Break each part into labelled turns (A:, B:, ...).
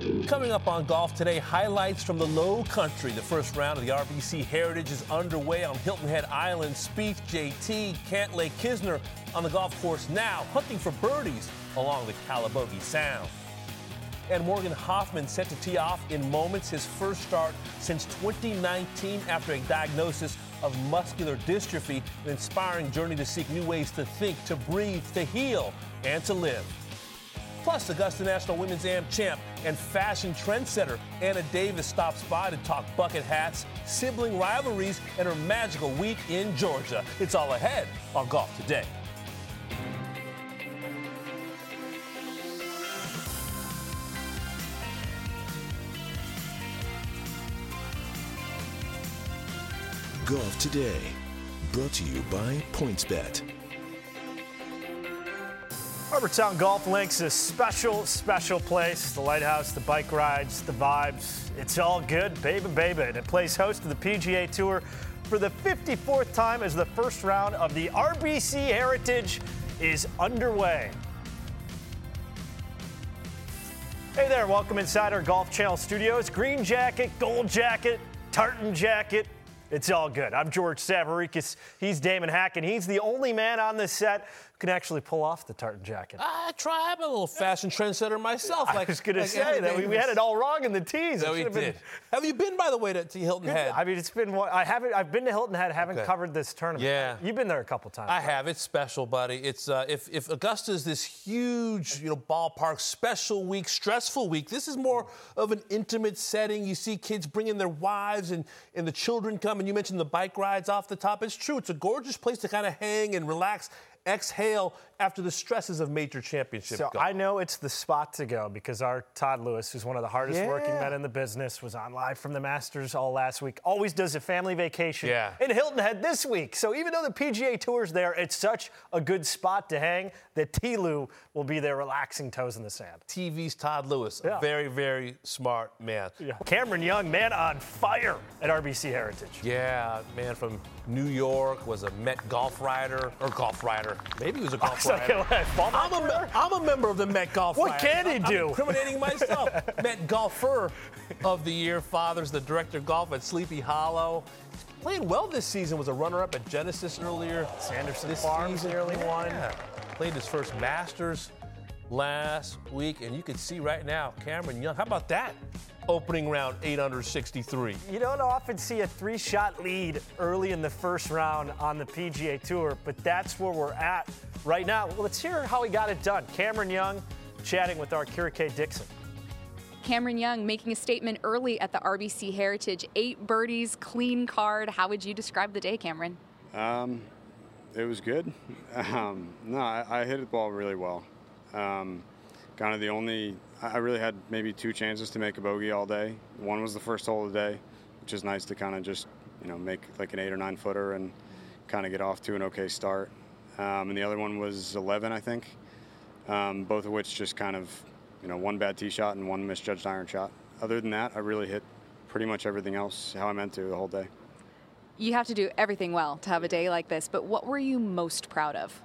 A: Coming up on Golf Today, highlights from the Low Country. The first round of the RBC Heritage is underway on Hilton Head Island. Spieth, JT, Cantlay, Kisner on the golf course now, hunting for birdies along the Calabogie Sound. And Morgan Hoffman set to tee off in moments, his first start since 2019 after a diagnosis of muscular dystrophy, an inspiring journey to seek new ways to think, to breathe, to heal, and to live. Plus, Augusta National Women's Am champ and fashion trendsetter Anna Davis stops by to talk bucket hats, sibling rivalries, and her magical week in Georgia. It's all ahead on Golf Today.
B: Golf Today, brought to you by PointsBet.
C: Harbortown Golf Links is a special place. The lighthouse, the bike rides, the vibes. It's all good, baby. And it plays host to the PGA Tour for the 54th time as the first round of the RBC Heritage is underway. Hey there, welcome inside our Golf Channel studios. Green jacket, gold jacket, tartan jacket. It's all good. I'm George Savarickas. He's Damon Hack, and he's the only man on this set who can actually pull off the tartan jacket.
A: I'm a little fashion trendsetter myself.
C: I was going to say that we had it all wrong in the tees.
A: No, we did. Have you been, by the way, to Hilton Head?
C: I mean, it's been I've been to Hilton Head. Haven't covered this tournament.
A: Yeah,
C: you've been there a couple times.
A: I have. It's special, buddy. It's if Augusta is this huge, ballpark, special week, stressful week. This is more of an intimate setting. You see kids bringing their wives and the children come. And you mentioned the bike rides off the top. It's true. It's a gorgeous place to kind of hang and relax, exhale after the stresses of major championship golf.
C: I know it's the spot to go because our Todd Lewis, who's one of the hardest working men in the business, was on live from the Masters all last week. Always does a family vacation in Hilton Head this week. So even though the PGA Tour's there, it's such a good spot to hang that T-Lou will be there relaxing, toes in the sand.
A: TV's Todd Lewis, a very, very smart man.
C: Yeah. Cameron Young, man on fire at RBC Heritage.
A: Yeah, man from New York, was a Met golf rider. Maybe he was a golf rider. I'm a member of the Met Golf
C: What
A: Rider.
C: can he do?
A: I'm incriminating myself. Met Golfer of the Year. Father's the director of golf at Sleepy Hollow. Played well this season. Was a runner-up at Genesis earlier.
C: Sanderson Farms nearly won.
A: Played his first Masters last week, and you can see right now Cameron Young. How about that? Opening round 8 under 63.
C: You don't often see a 3-shot lead early in the first round on the PGA Tour, but that's where we're at right now. Well, let's hear how he got it done. Cameron Young chatting with our Kira K. Dixon.
D: Cameron Young making a statement early at the RBC Heritage. 8 birdies, clean card. How would you describe the day, Cameron?
E: It was good. I hit the ball really well. Kind of the only, I really had maybe 2 chances to make a bogey all day. One was the first hole of the day, which is nice to kind of just, make like an 8 or 9 footer and kind of get off to an okay start. And the other one was 11, I think, both of which just kind of, one bad tee shot and one misjudged iron shot. Other than that, I really hit pretty much everything else how I meant to the whole day.
D: You have to do everything well to have a day like this, but what were you most proud of?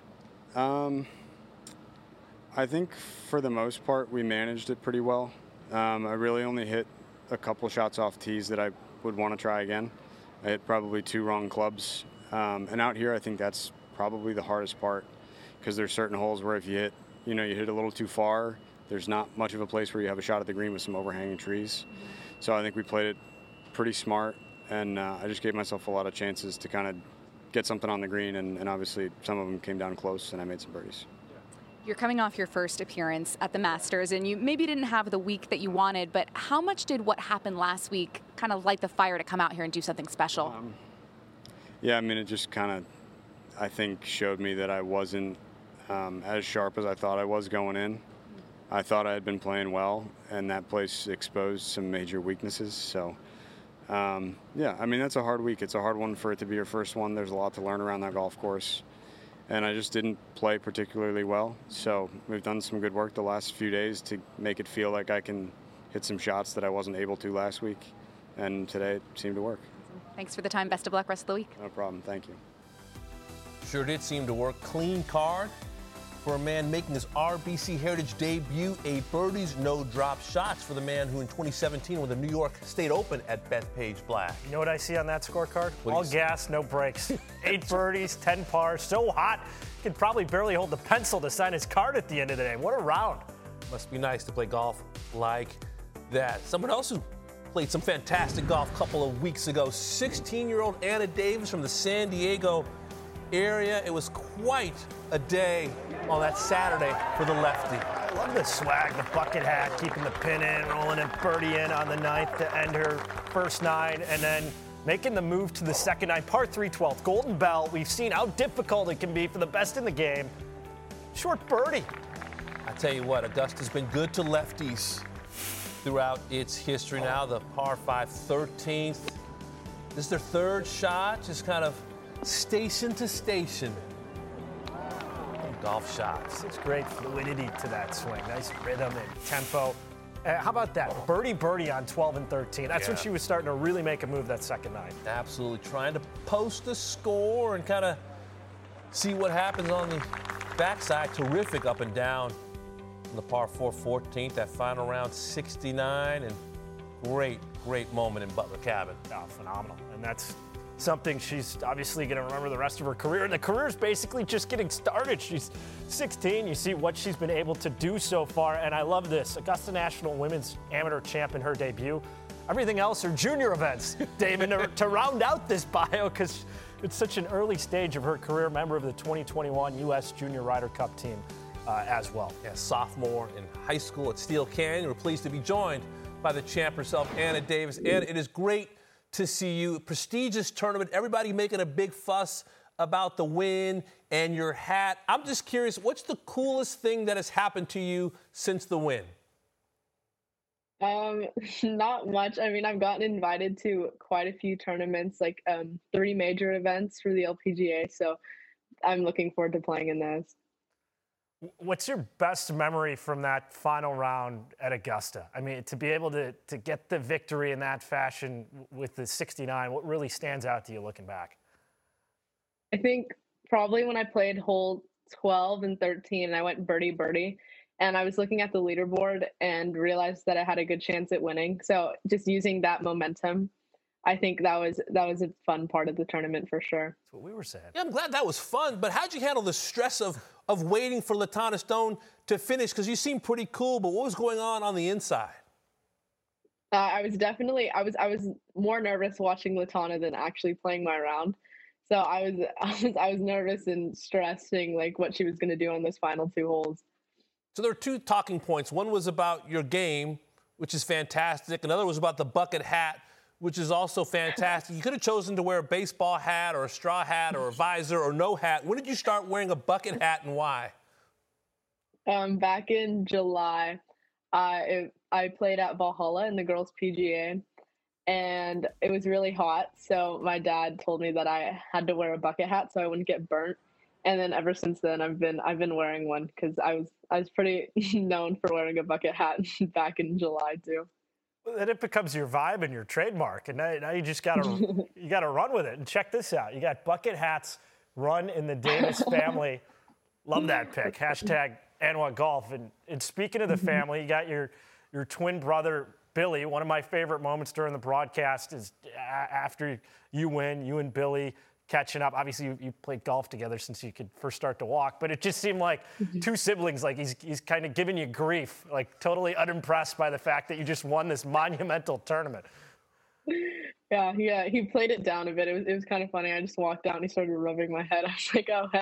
E: I think for the most part, we managed it pretty well. I really only hit a couple shots off tees that I would want to try again. I hit probably 2 wrong clubs. And out here, I think that's probably the hardest part because there's certain holes where if you hit, you hit a little too far, there's not much of a place where you have a shot at the green with some overhanging trees. So I think we played it pretty smart, and I just gave myself a lot of chances to kind of get something on the green, and obviously some of them came down close, and I made some birdies.
D: You're coming off your first appearance at the Masters, and you maybe didn't have the week that you wanted, but how much did what happened last week kind of light the fire to come out here and do something special?
E: It just kind of, I think, showed me that I wasn't as sharp as I thought I was going in. I thought I had been playing well, and that place exposed some major weaknesses. So, that's a hard week. It's a hard one for it to be your first one. There's a lot to learn around that golf course. And I just didn't play particularly well. So we've done some good work the last few days to make it feel like I can hit some shots that I wasn't able to last week. And today it seemed to work.
D: Thanks for the time. Best of luck rest of the week.
E: No problem. Thank you.
A: Sure did seem to work. Clean card. for a man making his RBC Heritage debut. A birdies, no drop shots for the man who in 2017 won the New York State Open at Bethpage Black.
C: You know what I see on that scorecard? All gas, no breaks. 8 birdies, 10 pars, so hot, he could probably barely hold the pencil to sign his card at the end of the day. What a round.
A: Must be nice to play golf like that. Someone else who played some fantastic golf a couple of weeks ago, 16-year-old Anna Davis from the San Diego area. It was quite a day on that Saturday for the lefty.
C: I love the swag, the bucket hat, keeping the pin in, rolling a birdie in on the 9th to end her first 9, and then making the move to the second 9, par 3 12th. Golden Bell, we've seen how difficult it can be for the best in the game. Short birdie.
A: I tell you what, Augusta's been good to lefties throughout its history. Now the par 5 13th. This is their third shot, just kind of station to station. Golf shots.
C: It's great fluidity to that swing. Nice rhythm and tempo. How about that? Birdie on 12 and 13. That's when she was starting to really make a move that second 9.
A: Absolutely. Trying to post a score and kind of see what happens on the backside. Terrific up and down on the par 4 14th. That final round 69. And great moment in Butler Cabin.
C: Oh, phenomenal. And that's something she's obviously going to remember the rest of her career. And the career is basically just getting started. She's 16. You see what she's been able to do so far. And I love this. Augusta National Women's Amateur Champ in her debut. Everything else are junior events, David, to round out this bio, because it's such an early stage of her career. Member of the 2021 U.S. Junior Ryder Cup team as well.
A: Yeah, sophomore in high school at Steel Canyon. We're pleased to be joined by the champ herself, Anna Davis. Anna, it is great to see you. Prestigious tournament. Everybody making a big fuss about the win and your hat. I'm just curious, what's the coolest thing that has happened to you since the win?
F: Not much. I mean, I've gotten invited to quite a few tournaments, like 3 major events for the LPGA. So I'm looking forward to playing in those.
C: What's your best memory from that final round at Augusta? I mean, to be able to get the victory in that fashion with the 69, what really stands out to you looking back?
F: I think probably when I played hole 12 and 13 and I went birdie, and I was looking at the leaderboard and realized that I had a good chance at winning. So just using that momentum, I think that was a fun part of the tournament for sure.
C: That's what we were saying.
A: Yeah, I'm glad that was fun, but how'd you handle the stress of waiting for LaTonna Stone to finish? Because you seemed pretty cool, but what was going on the inside?
F: I was more nervous watching LaTonna than actually playing my round. So I was nervous and stressing like what she was going to do on those final 2 holes.
A: So there were 2 talking points. One was about your game, which is fantastic. Another was about the bucket hat, which is also fantastic. You could have chosen to wear a baseball hat or a straw hat or a visor or no hat. When did you start wearing a bucket hat and why?
F: Back in July, I played at Valhalla in the girls' PGA, and it was really hot. So my dad told me that I had to wear a bucket hat so I wouldn't get burnt. And then ever since then, I've been wearing one because I was pretty known for wearing a bucket hat back in July too.
C: Well, then it becomes your vibe and your trademark, and now you just gotta run with it. And check this out: you got bucket hats run in the Davis family. Love that pick. Hashtag Anwa Golf. And speaking of the family, you got your twin brother Billy. One of my favorite moments during the broadcast is after you win, you and Billy catching up. Obviously, you played golf together since you could first start to walk, but it just seemed like 2 siblings, like he's kind of giving you grief, like totally unimpressed by the fact that you just won this monumental tournament.
F: Yeah, he played it down a bit. It was kind of funny. I just walked out and he started rubbing my head. I was like, oh,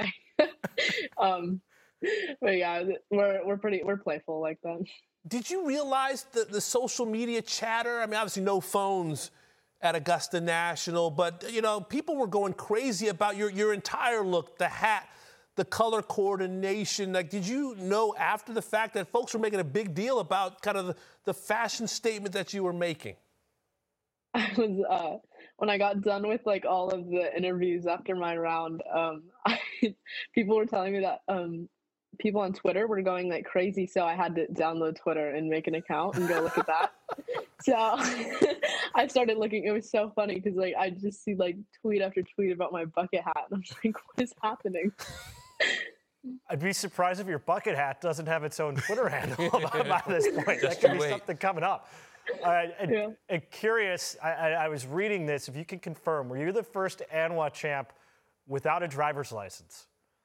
F: hey. But yeah, we're playful like that.
A: Did you realize the social media chatter? I mean, obviously no phones at Augusta National, but, people were going crazy about your entire look, the hat, the color coordination. Like, did you know after the fact that folks were making a big deal about kind of the fashion statement that you were making?
F: I was, when I got done with, like, all of the interviews after my round, people were telling me that people on Twitter were going like crazy, so I had to download Twitter and make an account and go look at that. So I started looking. It was so funny because like I just see like tweet after tweet about my bucket hat, and I'm like, what is happening?
C: I'd be surprised if your bucket hat doesn't have its own Twitter handle by this point. That could be something coming up. And curious, I was reading this. If you can confirm, were you the first ANWA champ without a driver's license?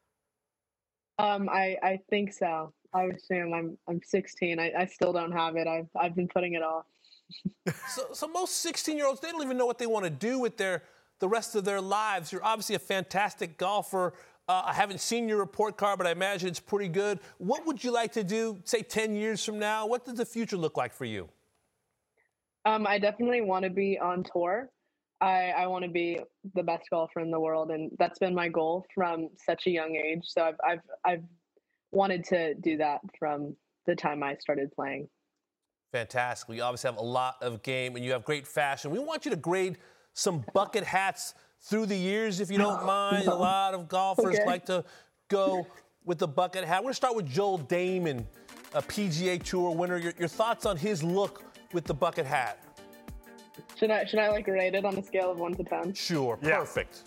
F: I think so. I assume I'm 16. I still don't have it. I've been putting it off.
A: So most 16-year-olds, they don't even know what they want to do with the rest of their lives. You're obviously a fantastic golfer. I haven't seen your report card, but I imagine it's pretty good. What would you like to do, say, 10 years from now? What does the future look like for you?
F: I definitely want to be on tour. I want to be the best golfer in the world, and that's been my goal from such a young age. So I've wanted to do that from the time I started playing.
A: Fantastic. You obviously have a lot of game, and you have great fashion. We want you to grade some bucket hats through the years, if you don't mind. A lot of golfers like to go with the bucket hat. We're going to start with Joel Dahmen, a PGA Tour winner. Your thoughts on his look with the bucket hat?
F: Should I like rate it on a scale of 1 to 10?
A: Sure, perfect.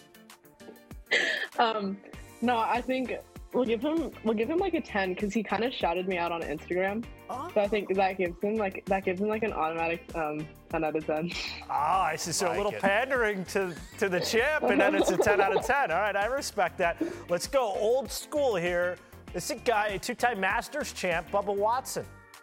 F: No, I think we'll give him like a 10 because he kind of shouted me out on Instagram. So I think that gives him like an automatic 10 out of 10.
C: I see. So a little pandering to the champ, and then it's a 10 out of 10. All right, I respect that. Let's go old school here. This is a guy, a 2-time Masters champ, Bubba Watson.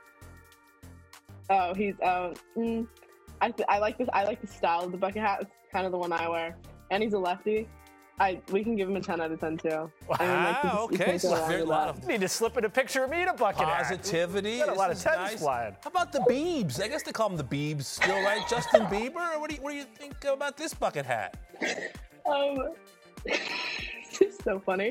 F: Oh, he's I like this. I like the style of the bucket hat. It's kind of the one I wear, and he's a lefty. We can give him a 10 out of 10 too.
A: Wow, okay. So very lot of
C: need to slip in a picture of me in a bucket hat.
A: Positivity.
C: Got a lot of 10s flying.
A: How about the Biebs? I guess they call them the Biebs still, right? Justin Bieber? What do you think about this bucket hat?
F: It's so funny.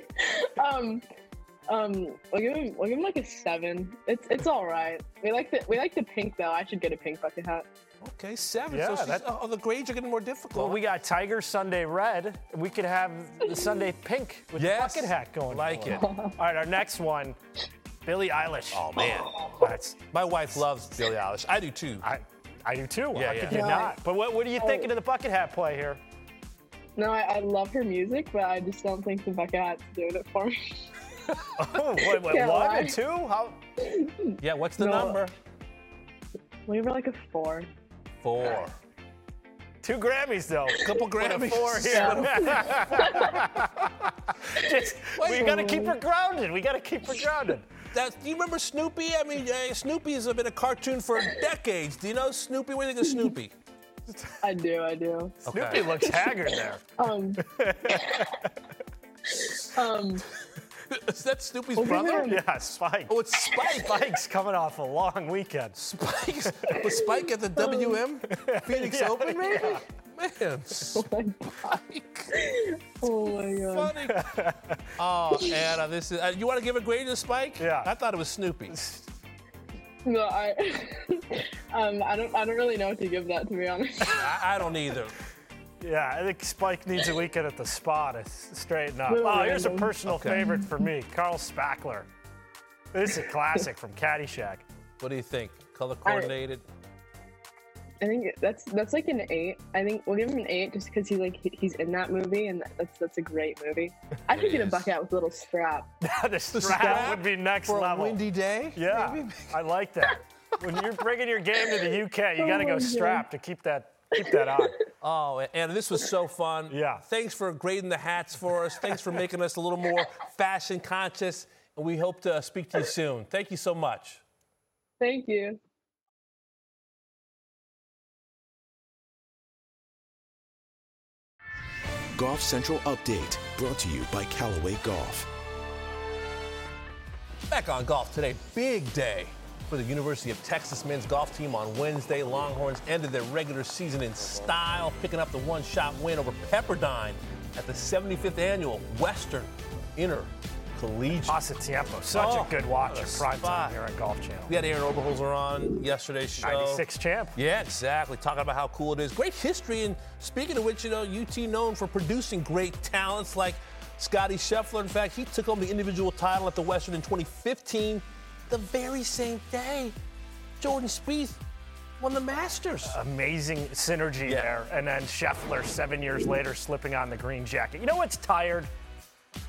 F: We'll give him like a 7. It's all right. We like the pink though. I should get a pink bucket hat.
A: Okay, 7.
C: Yeah,
A: so the grades are getting more difficult.
C: Well, we got Tiger Sunday red. We could have the Sunday pink with the bucket hat going.
A: Like it.
C: All right, our next one, Billie Eilish.
A: Oh man, my wife loves Billie Eilish. I do too.
C: I do too.
A: Yeah,
C: How could you not? But what are you thinking of the bucket hat play here?
F: No, I love her music, but I just don't think the bucket hat's doing it for me.
C: Oh, what, 1 and 2? How?
A: Yeah, what's the number?
F: We were like a 4.
A: 4.
C: 2 Grammys, though.
A: A couple Grammys.
C: 4 here. We got to keep her grounded. Do you remember Snoopy? I mean, Snoopy has been a cartoon for decades. Do you know Snoopy? What do you think of Snoopy?
F: I do.
C: Snoopy looks haggard there.
A: Is that Snoopy's brother?
C: Yeah, Spike.
A: Oh, it's Spike.
C: Spike's coming off a long weekend.
A: Was Spike at the WM Phoenix Open, maybe?
C: Yeah.
A: Man, Spike.
F: Oh my God.
A: Funny. Oh, Anna, this is. You want to give a grade to Spike?
C: Yeah.
A: I thought it was Snoopy.
F: No, I don't really know what to give that, to be honest.
A: I don't either.
C: Yeah, I think Spike needs a weekend at the spa to straighten up. Oh, here's a personal favorite for me, Carl Spackler. This is a classic from Caddyshack.
A: What do you think? Color coordinated?
F: I think that's like an 8. I think we'll give him an 8 just because he's in that movie, and that's a great movie. I could get a bucket hat with a little strap.
C: the strap would be next
A: for
C: level.
A: A windy day?
C: Yeah,
A: maybe?
C: I like that. When you're bringing your game to the UK, you got to go strapped to keep that on.
A: Oh, and this was so fun.
C: Yeah.
A: Thanks for grading the hats for us. Thanks for making us a little more fashion conscious. And we hope to speak to you soon. Thank you so much.
F: Thank you.
B: Golf Central Update, brought to you by Callaway Golf.
A: Back on Golf Today, big day for the University of Texas men's golf team on Wednesday. Longhorns ended their regular season in style, picking up the one-shot win over Pepperdine at the 75th annual Western Intercollegiate.
C: Pasatiempo, such a good watch at prime time here on Golf Channel.
A: We had Aaron Oberholzer on yesterday's show.
C: 96 champ.
A: Yeah, exactly. Talking about how cool it is. Great history, and speaking of which, UT known for producing great talents like Scotty Scheffler. In fact, he took home the individual title at the Western in 2015. The very same day, Jordan Spieth won the Masters.
C: Amazing synergy there. And then Scheffler, 7 years later, slipping on the green jacket. You know what's tired?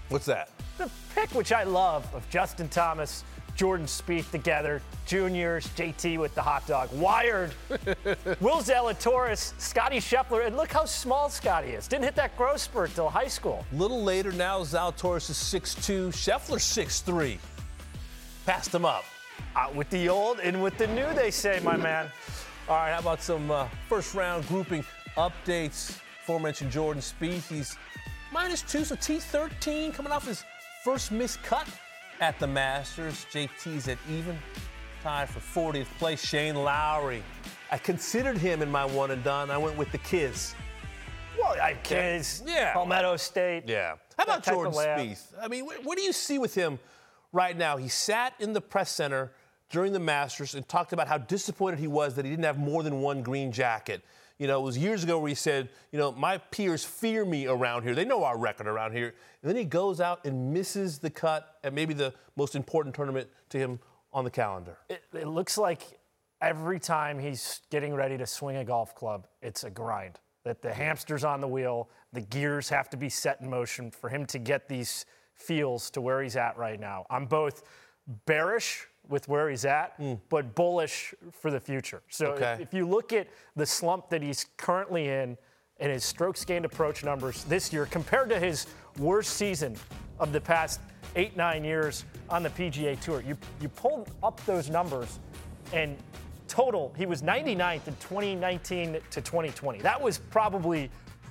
A: What's that?
C: The pick, which I love, of Justin Thomas, Jordan Spieth together, juniors, JT with the hot dog, wired, Will Zalatoris, Scotty Scheffler, and look how small Scotty is. Didn't hit that growth spurt till high school.
A: A little later now, Zalatoris is 6'2", Scheffler 6'3". Passed him up.
C: Out with the old, in with the new, they say, my man.
A: All right, how about some first-round grouping updates? Aforementioned Jordan Spieth, he's -2, so T13 coming off his first missed cut at the Masters. JT's at even, tied for 40th place. Shane Lowry, I considered him in my one and done. I went with the Kids.
C: Well, Kids,
A: yeah.
C: Palmetto State.
A: Yeah. How about Jordan Spieth? I mean, what do you see with him right now? He sat in the press center during the Masters and talked about how disappointed he was that he didn't have more than one green jacket. You know, it was years ago where he said, you know, my peers fear me around here. They know our record around here. And then he goes out and misses the cut at maybe the most important tournament to him on the calendar.
C: It looks like every time he's getting ready to swing a golf club, it's a grind. That the hamster's on the wheel, the gears have to be set in motion for him to get these feels to where he's at right now. I'm both bearish with where he's at, but bullish for the future. So if you look at the slump that he's currently in and his strokes gained approach numbers this year compared to his worst season of the past 8-9 years on the PGA Tour, you pulled up those numbers, and total, he was 99th in 2019 to 2020. That was probably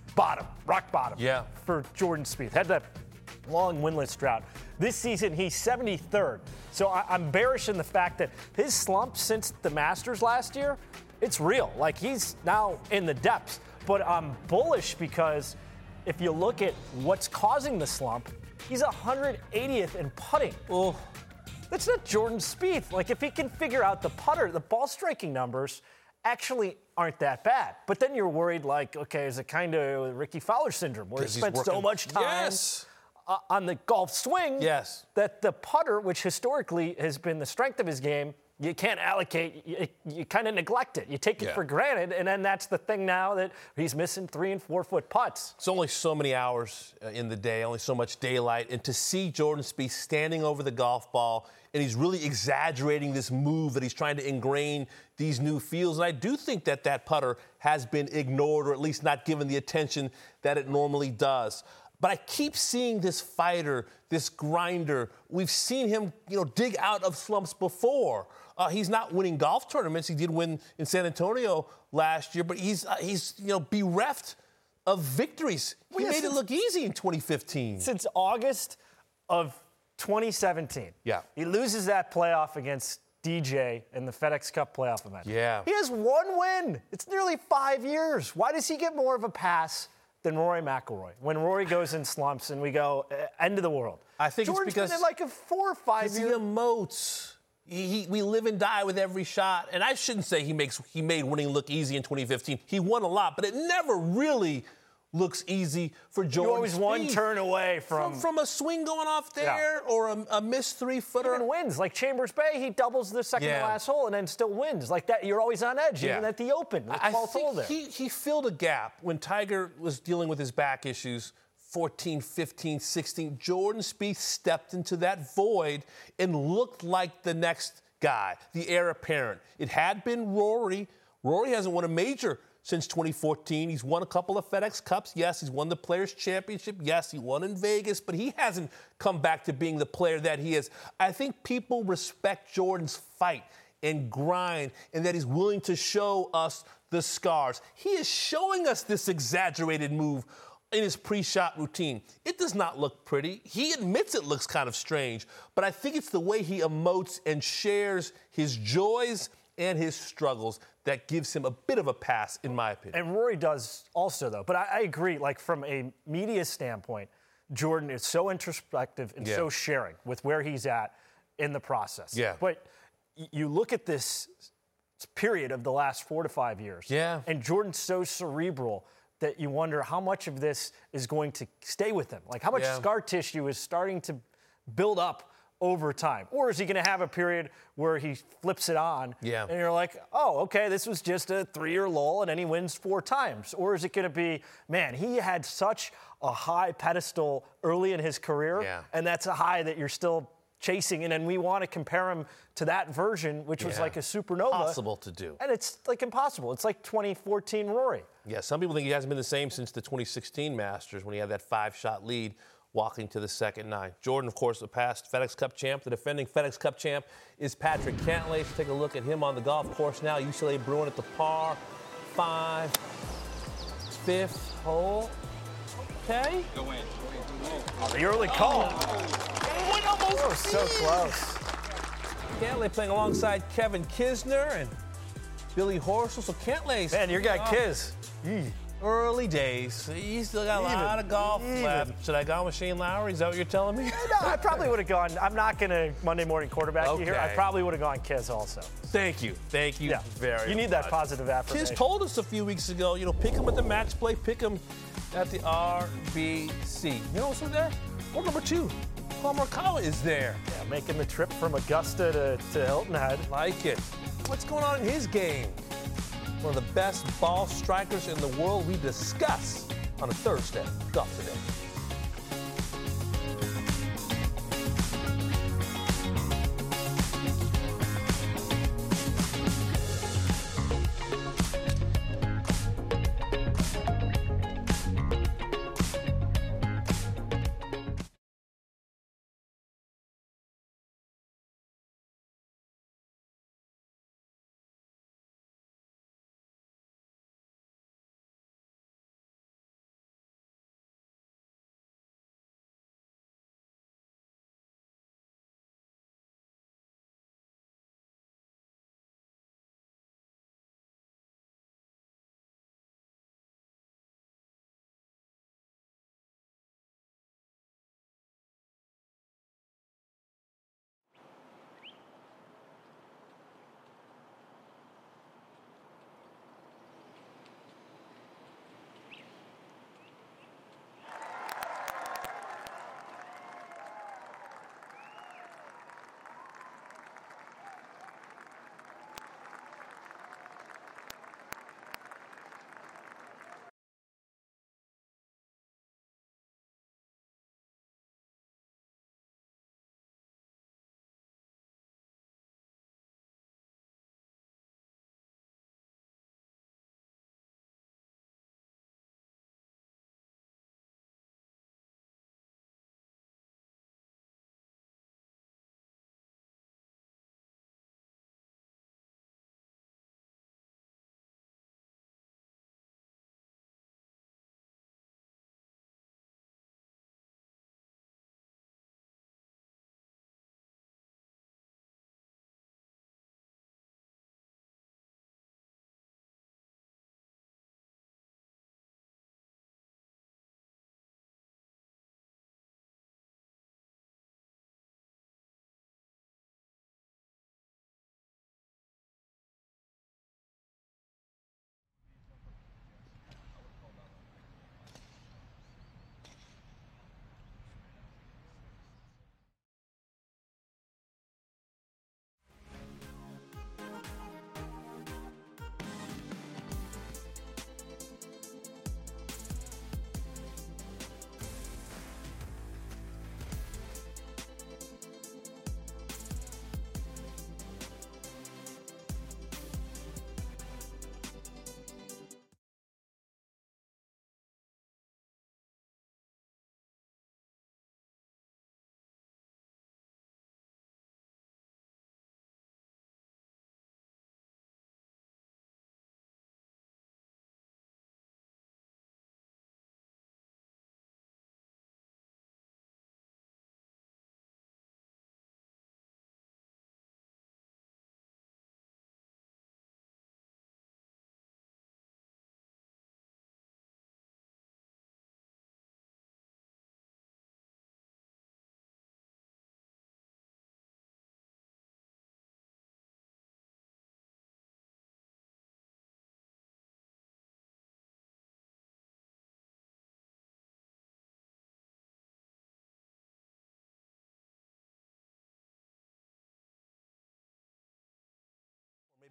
C: rock bottom for Jordan Spieth. Had that long winless drought. This season, he's 73rd. So I'm bearish in the fact that his slump since the Masters last year, it's real. Like, he's now in the depths. But I'm bullish because if you look at what's causing the slump, he's 180th in putting. Oh, that's not Jordan Spieth. Like, if he can figure out the putter, the ball striking numbers actually aren't that bad. But then you're worried, like, okay, is it kind of Ricky Fowler syndrome where he spent so much time on the golf swing that the putter, which historically has been the strength of his game, you can't allocate, you kind of neglect it. You take it for granted, and then that's the thing now that he's missing 3- and 4-foot putts.
A: It's only so many hours in the day, only so much daylight, and to see Jordan Spieth standing over the golf ball, and he's really exaggerating this move that he's trying to ingrain these new feels, and I do think that that putter has been ignored or at least not given the attention that it normally does. But I keep seeing this fighter, this grinder. We've seen him, dig out of slumps before. He's not winning golf tournaments. He did win in San Antonio last year, but he's bereft of victories. He made it look easy in 2015.
C: Since August of 2017.
A: Yeah.
C: He loses that playoff against DJ in the FedEx Cup playoff event.
A: Yeah.
C: He has one win. It's nearly 5 years. Why does he get more of a pass than Rory McIlroy when Rory goes in slumps and we go, end of the world?
A: I think
C: Jordan's
A: it's because
C: been in like a 4 or 5 years.
A: He emotes. We live and die with every shot. And I shouldn't say he made winning look easy in 2015. He won a lot, but it never really looks easy for Jordan.
C: You're always one turn away
A: from a swing going off there or a missed 3-footer.
C: Even wins. Like Chambers Bay, he doubles the second to last hole and then still wins. Like that, you're always on edge, even at the Open.
A: I think he filled a gap when Tiger was dealing with his back issues. 14, 15, 16. Jordan Spieth stepped into that void and looked like the next guy, the heir apparent. It had been Rory. Rory hasn't won a major since 2014. He's won a couple of FedEx Cups. Yes, he's won the Players' Championship. Yes, he won in Vegas, but he hasn't come back to being the player that he is. I think people respect Jordan's fight and grind and that he's willing to show us the scars. He is showing us this exaggerated move in his pre-shot routine. It does not look pretty. He admits it looks kind of strange, but I think it's the way he emotes and shares his joys and his struggles that gives him a bit of a pass, in my opinion.
C: And Rory does also, though. But I agree, like from a media standpoint, Jordan is so introspective and so sharing with where he's at in the process.
A: Yeah.
C: But you look at this period of the last 4 to 5 years, and Jordan's so cerebral that you wonder how much of this is going to stay with him. Like how much scar tissue is starting to build up over time? Or is he going to have a period where he flips it on and you're like, oh, okay, this was just a 3-year lull and then he wins 4 times? Or is it going to be, man, he had such a high pedestal early in his career, and that's a high that you're still chasing, and then we want to compare him to that version, which was like a supernova.
A: Impossible to do.
C: And it's like impossible. It's like 2014 Rory.
A: Yeah, some people think he hasn't been the same since the 2016 Masters when he had that 5-shot lead walking to the second 9. Jordan, of course, the past FedEx Cup champ. The defending FedEx Cup champ is Patrick Cantlay. Let's take a look at him on the golf course now. UCLA Bruin at the par 5, 5th hole. Okay.
C: Go in. The early call. Oh, so close.
A: Cantlay playing alongside Kevin Kisner and Billy Horschel. So Cantlay's...
C: Man, your guy Kiz.
A: Early days. He's still got a lot of golf left. Should I go with Shane Lowry? Is that what you're telling me?
C: No, I probably would have gone. I'm not going to Monday morning quarterback you here. I probably would have gone Kiz also.
A: Thank you. Thank you very much.
C: You need that positive affirmation.
A: Kiz told us a few weeks ago, pick him at the match play, pick him at the RBC. You know what's there? Or number 2. Paul Morikawa is there.
C: Yeah, making the trip from Augusta to Hilton Head.
A: Like it. What's going on in his game? One of the best ball strikers in the world we discuss on a Thursday. Golf Today.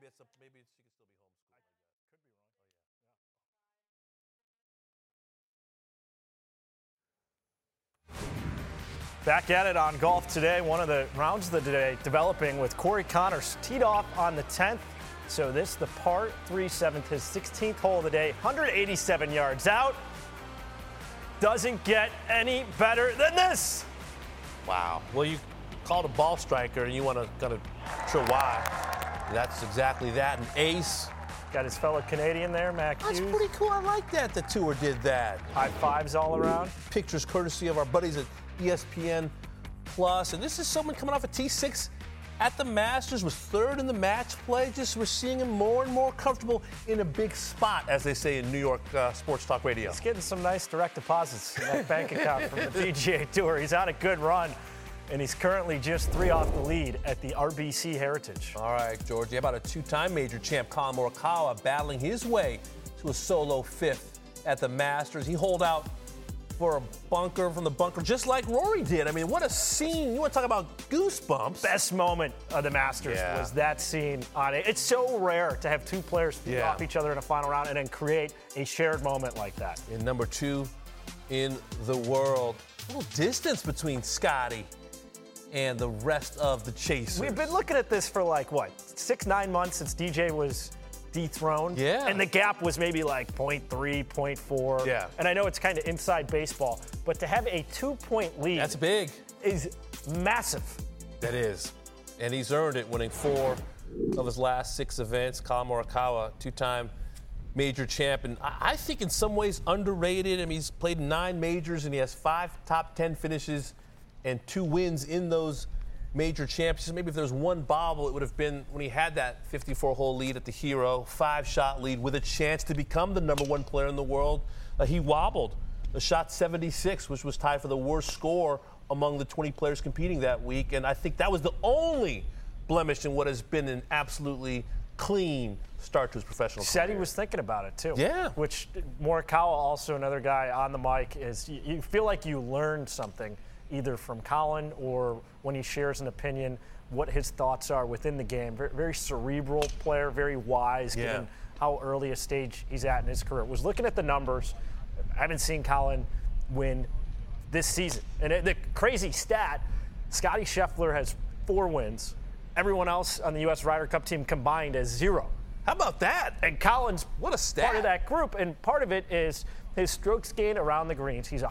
A: maybe she can still be homeschooled.
C: Could be wrong. Back at it on Golf Today. One of the rounds of the day developing with Corey Conners teed off on the 10th. So this, the par 3 7th, his 16th hole of the day, 187 yards out. Doesn't get any better than this.
A: Wow. Well, you called a ball striker, and you want to kind of show why. That's exactly that. An ace.
C: Got his fellow Canadian there, Mac Hughes.
A: That's pretty cool. I like that the tour did that.
C: High fives all around.
A: Pictures courtesy of our buddies at ESPN Plus. And this is someone coming off a T6 at the Masters, was third in the match play. Just we're seeing him more and more comfortable in a big spot, as they say in New York Sports Talk Radio.
C: He's getting some nice direct deposits in that bank account from the PGA Tour. He's on a good run, and he's currently just 3 off the lead at the RBC Heritage.
A: All right, Georgie, how about a 2-time major champ, Collin Morikawa, battling his way to a solo 5th at the Masters. He holed out for a bunker from the bunker, just like Rory did. I mean, what a scene. You want to talk about goosebumps.
C: Best moment of the Masters was that scene on it. It's so rare to have 2 players feed off each other in a final round and then create a shared moment like that.
A: And number 2 in the world. A little distance between Scotty and the rest of the chasers.
C: We've been looking at this for 6-9 months since DJ was dethroned.
A: Yeah.
C: And the gap was maybe 0.3, 0.4.
A: Yeah.
C: And I know it's kind of inside baseball, but to have a 2-point lead.
A: That's big.
C: Is massive.
A: That is. And he's earned it, winning 4 of his last 6 events. Collin Morikawa, 2-time major champ. And I think in some ways underrated. I mean, he's played 9 majors and he has 5 top 10 finishes and 2 wins in those major championships. Maybe if there's one bobble, it would have been when he had that 54-hole lead at the Hero, 5-shot lead with a chance to become the number 1 player in the world. He wobbled the shot 76, which was tied for the worst score among the 20 players competing that week. And I think that was the only blemish in what has been an absolutely clean start to his professional career.
C: Said he was thinking about it, too.
A: Yeah.
C: Which Morikawa, also another guy on the mic, is you feel like you learned something either from Collin or when he shares an opinion, what his thoughts are within the game. Very, very cerebral player, very wise, given how early a stage he's at in his career. Was looking at the numbers. I haven't seen Collin win this season. And the crazy stat, Scotty Scheffler has 4 wins. Everyone else on the U.S. Ryder Cup team combined has 0.
A: How about that?
C: And Collin's
A: what a stat.
C: Part of that group, and part of it is his strokes gained around the greens. He's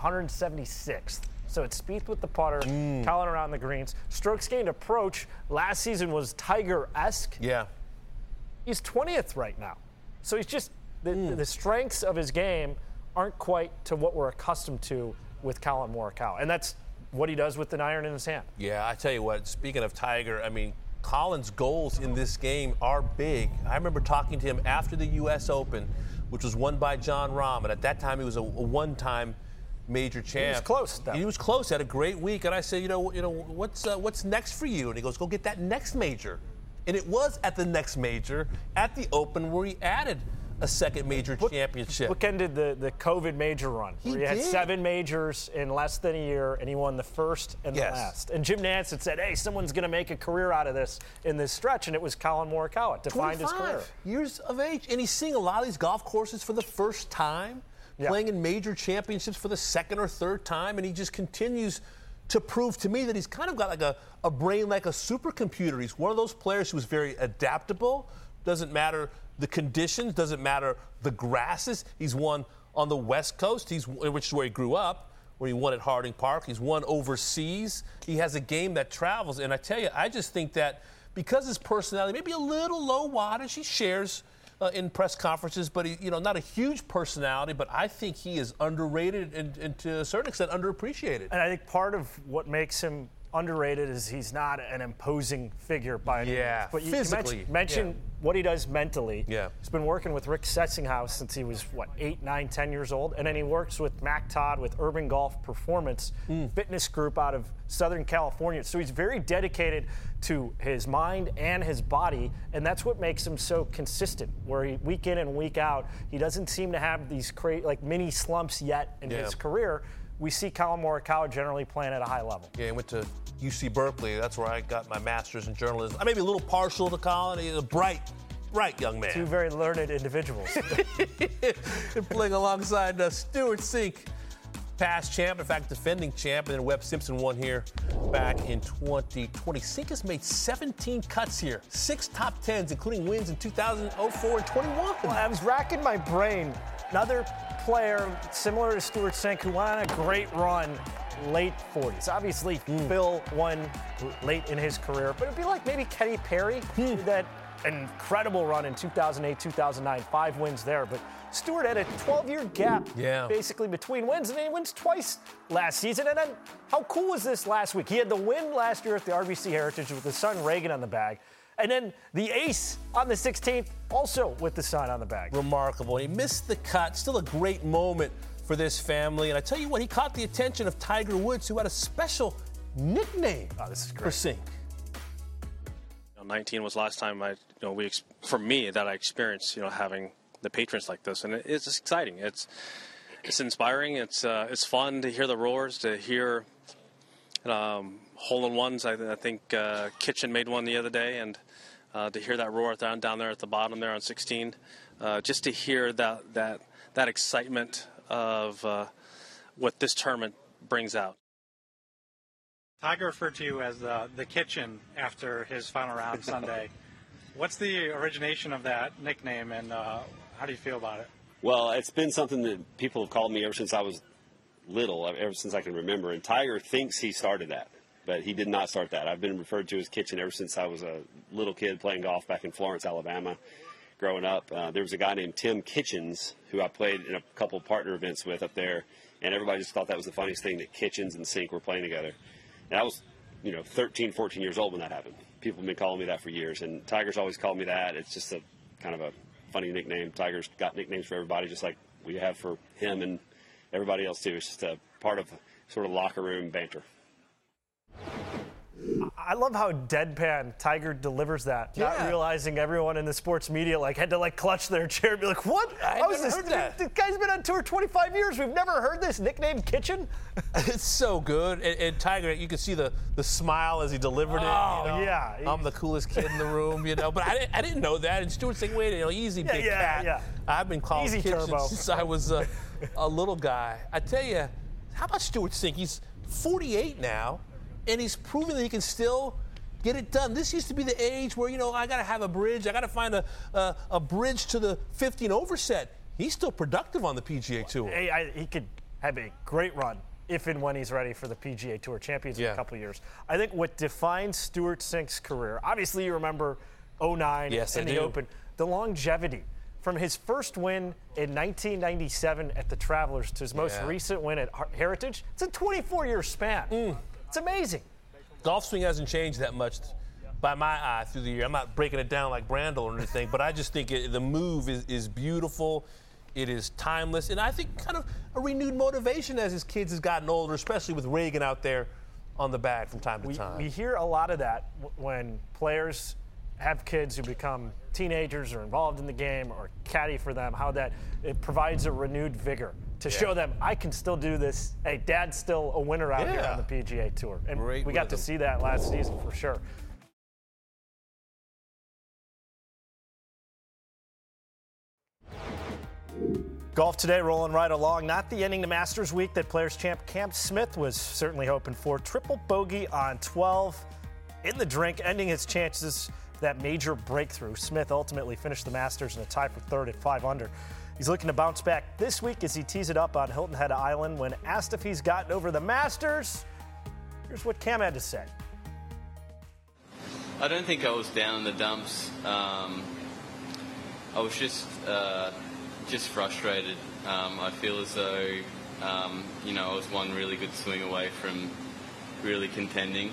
C: 176th. So it's speed with the putter, Collin around the greens. Strokes gained approach last season was Tiger-esque.
A: Yeah.
C: He's 20th right now. So he's just, the strengths of his game aren't quite to what we're accustomed to with Collin Morikawa. And that's what he does with an iron in his hand.
A: Yeah, I tell you what, speaking of Tiger, I mean, Collin's goals in this game are big. I remember talking to him after the U.S. Open, which was won by Jon Rahm. And at that time, he was a 1-time major champ.
C: He was close, though.
A: He was close. Had a great week, and I said, what's next for you? And he goes, go get that next major. And it was at the next major, at the Open, where he added a second major championship.
C: Bookended the COVID major run. He had 7 majors in less than a year, and he won the first and the last. And Jim Nantz had said, hey, someone's going to make a career out of this in this stretch, and it was Collin Morikawa. Defined his career.
A: Years of age, and he's seeing a lot of these golf courses for the first time. Playing in major championships for the 2nd or 3rd time, and he just continues to prove to me that he's kind of got a brain like a supercomputer. He's one of those players who's very adaptable. Doesn't matter the conditions, doesn't matter the grasses. He's won on the West Coast, which is where he grew up, where he won at Harding Park. He's won overseas. He has a game that travels, and I tell you, I just think that because his personality, maybe a little low wattage, he shares in press conferences, but he, not a huge personality, but I think he is underrated and to a certain extent underappreciated.
C: And I think part of what makes him underrated is he's not an imposing figure by any means. But
A: physically.
C: You mentioned what he does mentally.
A: Yeah.
C: He's been working with Rick Sessinghaus since he was, 8, 9, 10 years old. And then he works with Mac Todd with Urban Golf Performance Fitness Group out of Southern California. So he's very dedicated to his mind and his body, and that's what makes him so consistent, where he, week in and week out, he doesn't seem to have these mini slumps yet in his career. We see Collin Morikawa generally playing at a high level.
A: Yeah, he went to UC Berkeley. That's where I got my master's in journalism. I may be a little partial to Collin. He's a bright right, young man.
C: Two very learned individuals.
A: Playing alongside Stewart Cink, past champ, in fact, defending champ, and then Webb Simpson won here back in 2020. Cink has made 17 cuts here, 6 top 10s, including wins in 2004 and 21.
C: Well, I was racking my brain. Another player similar to Stewart Cink who went on a great run, late 40s. Obviously, Phil won late in his career, but it'd be like maybe Kenny Perry, who did that incredible run in 2008, 2009, 5 wins there. But Stewart had a 12-year gap basically between wins, and then he wins twice last season. And then how cool was this last week? He had the win last year at the RBC Heritage with the son Reagan on the bag. And then the ace on the 16th, also with the son on the bag.
A: Remarkable. He missed the cut. Still a great moment for this family. And I tell you what, he caught the attention of Tiger Woods, who had a special nickname for Cink.
G: 19 was the last time for me that I experienced, having the patrons like this, and it's just exciting. It's inspiring. It's fun to hear the roars, to hear hole-in-ones. I think Kitchen made one the other day, and to hear that roar down there at the bottom there on 16, just to hear that excitement of what this tournament brings out.
H: Tiger referred to you as the Kitchen after his final round Sunday. What's the origination of that nickname, and how do you feel about it?
I: Well, it's been something that people have called me ever since I was little, ever since I can remember. And Tiger thinks he started that, but he did not start that. I've been referred to as Kitchen ever since I was a little kid playing golf back in Florence, Alabama, growing up. There was a guy named Tim Kitchens who I played in a couple partner events with up there, and everybody just thought that was the funniest thing, that Kitchens and Cink were playing together. And I was, 13, 14 years old when that happened. People have been calling me that for years, and Tiger's always called me that. It's just a kind of a funny nickname. Tiger's got nicknames for everybody, just like we have for him and everybody else too. It's just a part of sort of locker room banter.
C: I love how deadpan Tiger delivers that, not realizing everyone in the sports media had to clutch their chair and be like, what?
A: I never heard that.
C: This guy's been on tour 25 years. We've never heard this nickname, Kitchen.
A: It's so good. And Tiger, you can see the smile as he delivered it.
C: Yeah.
A: I'm the coolest kid in the room, But I didn't know that. And Stewart saying, wait, easy, big cat.
C: Yeah.
A: I've been called
C: Easy
A: Kitchen
C: turbo.
A: since I was a little guy. I tell you, how about Stewart Cink? He's 48 now, and he's proven that he can still get it done. This used to be the age where, I got to have a bridge. I got to find a bridge to the 50 and over set. He's still productive on the PGA Tour.
C: He could have a great run if and when he's ready for the PGA Tour Champions in a couple years. I think what defines Stewart Cink's career, obviously you remember 09 in the Open, the longevity. From his first win in 1997 at the Travelers to his most recent win at Heritage, it's a 24-year span. It's amazing.
A: Golf swing hasn't changed that much by my eye through the year. I'm not breaking it down like Brandel or anything, but I just think the move is beautiful. It is timeless, and I think kind of a renewed motivation as his kids has gotten older, especially with Reagan out there on the bag from time to time.
C: We hear a lot of that when players have kids who become teenagers or involved in the game or caddy for them, how that it provides a renewed vigor to show them, I can still do this. Hey, Dad's still a winner out here on the PGA Tour. And we got to see that last season for sure. Golf today rolling right along. Not the ending to Masters week that Players champ Cam Smith was certainly hoping for. Triple bogey on 12 in the drink, ending his chances for that major breakthrough. Smith ultimately finished the Masters in a tie for third at 5 under. He's looking to bounce back this week as he tees it up on Hilton Head Island. When asked if he's gotten over the Masters, here's what Cam had to say.
J: I don't think I was down in the dumps. I was just frustrated. I feel as though, I was one really good swing away from really contending.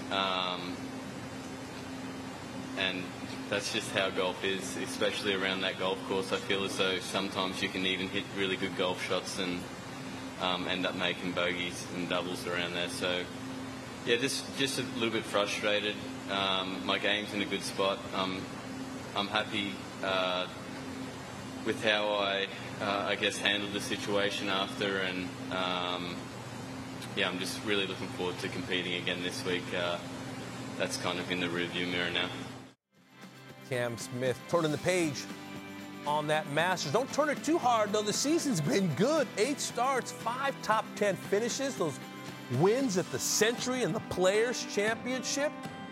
J: And that's just how golf is, especially around that golf course. I feel as though sometimes you can even hit really good golf shots and end up making bogeys and doubles around there. So, yeah, just a little bit frustrated. My game's in a good spot. I'm happy with how I guess, handled the situation after, and I'm just really looking forward to competing again this week. That's kind of in the rearview mirror now.
A: Cam Smith turning the page on that Masters. Don't turn it too hard, though. The season's been good. 8 starts, 5 top 10 finishes. Those wins at the Century and the Players Championship.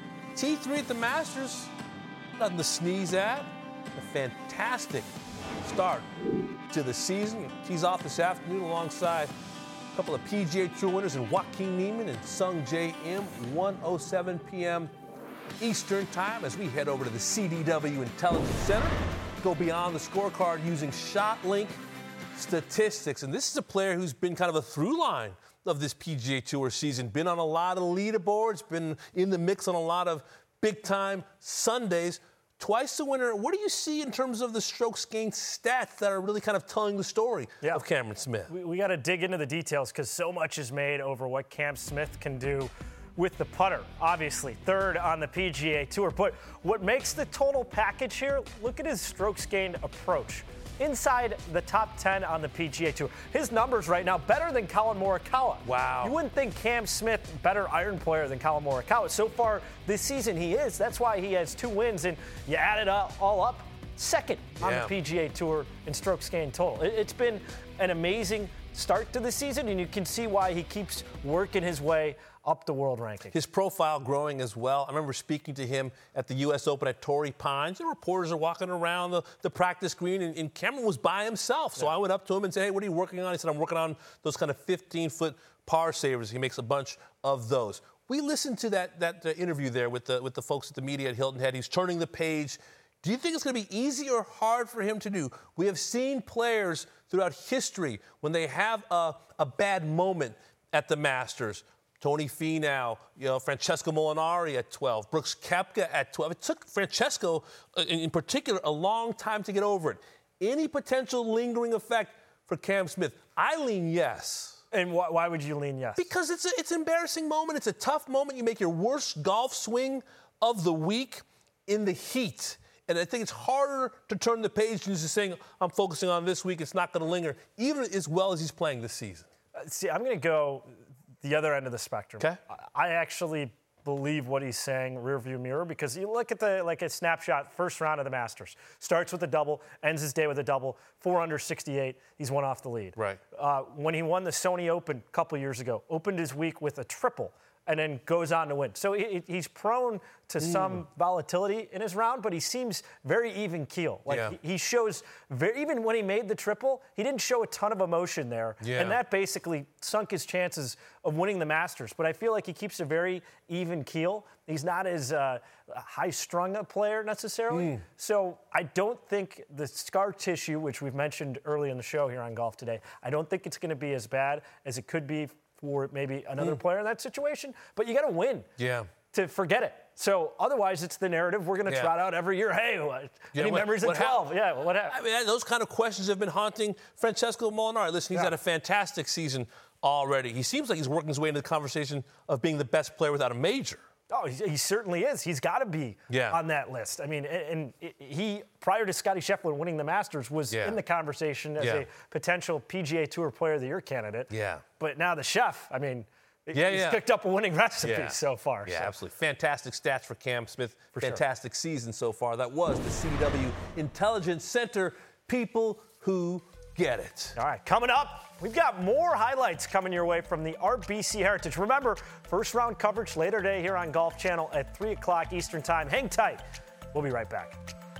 A: T3 at the Masters, nothing to sneeze at. A fantastic start to the season. Tees off this afternoon alongside a couple of PGA Tour winners in Joaquin Niemann and Sung J M, 1:07 p.m. Eastern Time as we head over to the CDW Intelligence Center. Go beyond the scorecard using ShotLink statistics. And this is a player who's been kind of a through line of this PGA Tour season. Been on a lot of leaderboards, been in the mix on a lot of big-time Sundays. Twice the winner. What do you see in terms of the strokes gained stats that are really kind of telling the story of Cameron Smith?
C: We got to dig into the details because so much is made over what Cam Smith can do with the putter. Obviously, 3rd on the PGA Tour. But what makes the total package here, look at his strokes gained approach. Inside the top 10 on the PGA Tour. His numbers right now better than Collin Morikawa.
A: Wow.
C: You wouldn't think Cam Smith better iron player than Collin Morikawa. So far this season he is. That's why he has 2 wins, and you add it all up, 2nd on the PGA Tour in strokes gained total. It's been an amazing start to the season, and you can see why he keeps working his way up the world ranking.
A: His profile growing as well. I remember speaking to him at the U.S. Open at Torrey Pines. The reporters are walking around the practice green, and Cameron was by himself. So I went up to him and said, hey, what are you working on? He said, I'm working on those kind of 15-foot par savers. He makes a bunch of those. We listened to that interview there with the folks at the media at Hilton Head. He's turning the page. Do you think it's going to be easy or hard for him to do? We have seen players throughout history when they have a bad moment at the Masters. Tony Finau, Francesco Molinari at 12, Brooks Koepka at 12. It took Francesco, in particular, a long time to get over it. Any potential lingering effect for Cam Smith? I lean yes.
C: And why would you lean yes?
A: Because it's an embarrassing moment. It's a tough moment. You make your worst golf swing of the week in the heat. And I think it's harder to turn the page than just saying, I'm focusing on this week. It's not going to linger, even as well as he's playing this season.
C: See, I'm going to go the other end of the spectrum.
A: Okay.
C: I actually believe what he's saying, rearview mirror, because you look at a snapshot, first round of the Masters. Starts with a double, ends his day with a double, 4 under 68. He's one off the lead.
A: Right.
C: When he won the Sony Open a couple years ago, opened his week with a triple and then goes on to win. So he's prone to some volatility in his round, but he seems very even keel. He shows, even when he made the triple, he didn't show a ton of emotion there.
A: Yeah.
C: And that basically sunk his chances of winning the Masters. But I feel like he keeps a very even keel. He's not as high-strung a player necessarily. So I don't think the scar tissue, which we've mentioned early in the show here on Golf Today, I don't think it's going to be as bad as it could be for maybe another player in that situation. But you got to win to forget it. So otherwise, it's the narrative we're going to trot out every year. Hey, any memories of 12? What happened?
A: I mean, those kind of questions have been haunting Francesco Molinari. Listen, he's had a fantastic season already. He seems like he's working his way into the conversation of being the best player without a major.
C: Oh, he certainly is. He's got to be on that list. I mean, and he, prior to Scottie Scheffler winning the Masters, was in the conversation as a potential PGA Tour Player of the Year candidate.
A: Yeah.
C: But now the chef, I mean, he's picked up a winning recipe so far.
A: Yeah,
C: so.
A: Absolutely. Fantastic stats for Cam Smith. Fantastic season so far. That was the CDW Intelligence Center. People who get it.
C: All right, coming up, we've got more highlights coming your way from the RBC Heritage. Remember, first round coverage later today here on Golf Channel at 3 o'clock Eastern Time. Hang tight. We'll be right back.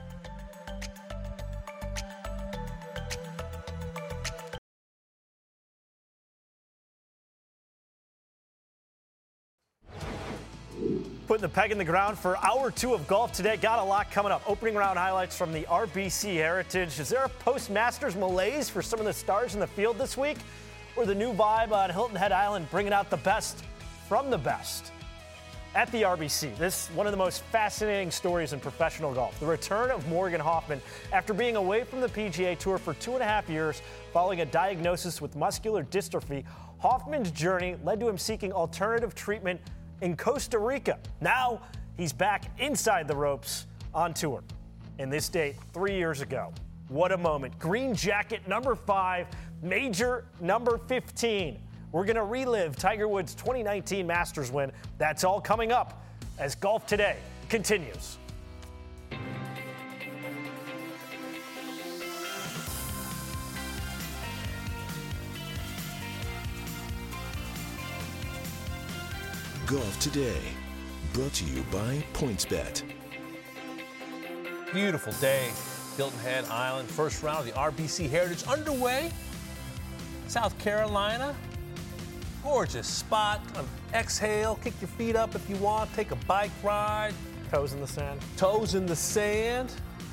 C: Putting the peg in the ground for hour 2 of Golf Today. Got a lot coming up. Opening round highlights from the RBC Heritage. Is there a post-Masters malaise for some of the stars in the field this week? Or the new vibe on Hilton Head Island bringing out the best from the best? At the RBC, this is one of the most fascinating stories in professional golf. The return of Morgan Hoffman after being away from the PGA Tour for 2.5 years following a diagnosis with muscular dystrophy. Hoffman's journey led to him seeking alternative treatment in Costa Rica. Now he's back inside the ropes on tour. And this date, 3 years ago. What a moment. Green jacket number 5, major number 15. We're going to relive Tiger Woods' 2019 Masters win. That's all coming up as Golf Today continues.
B: Golf Today, brought to you by PointsBet.
A: Beautiful day, Hilton Head Island. First round of the RBC Heritage underway. South Carolina. Gorgeous spot. Exhale, kick your feet up if you want, take a bike ride.
C: Toes in the sand.
A: Toes in the sand.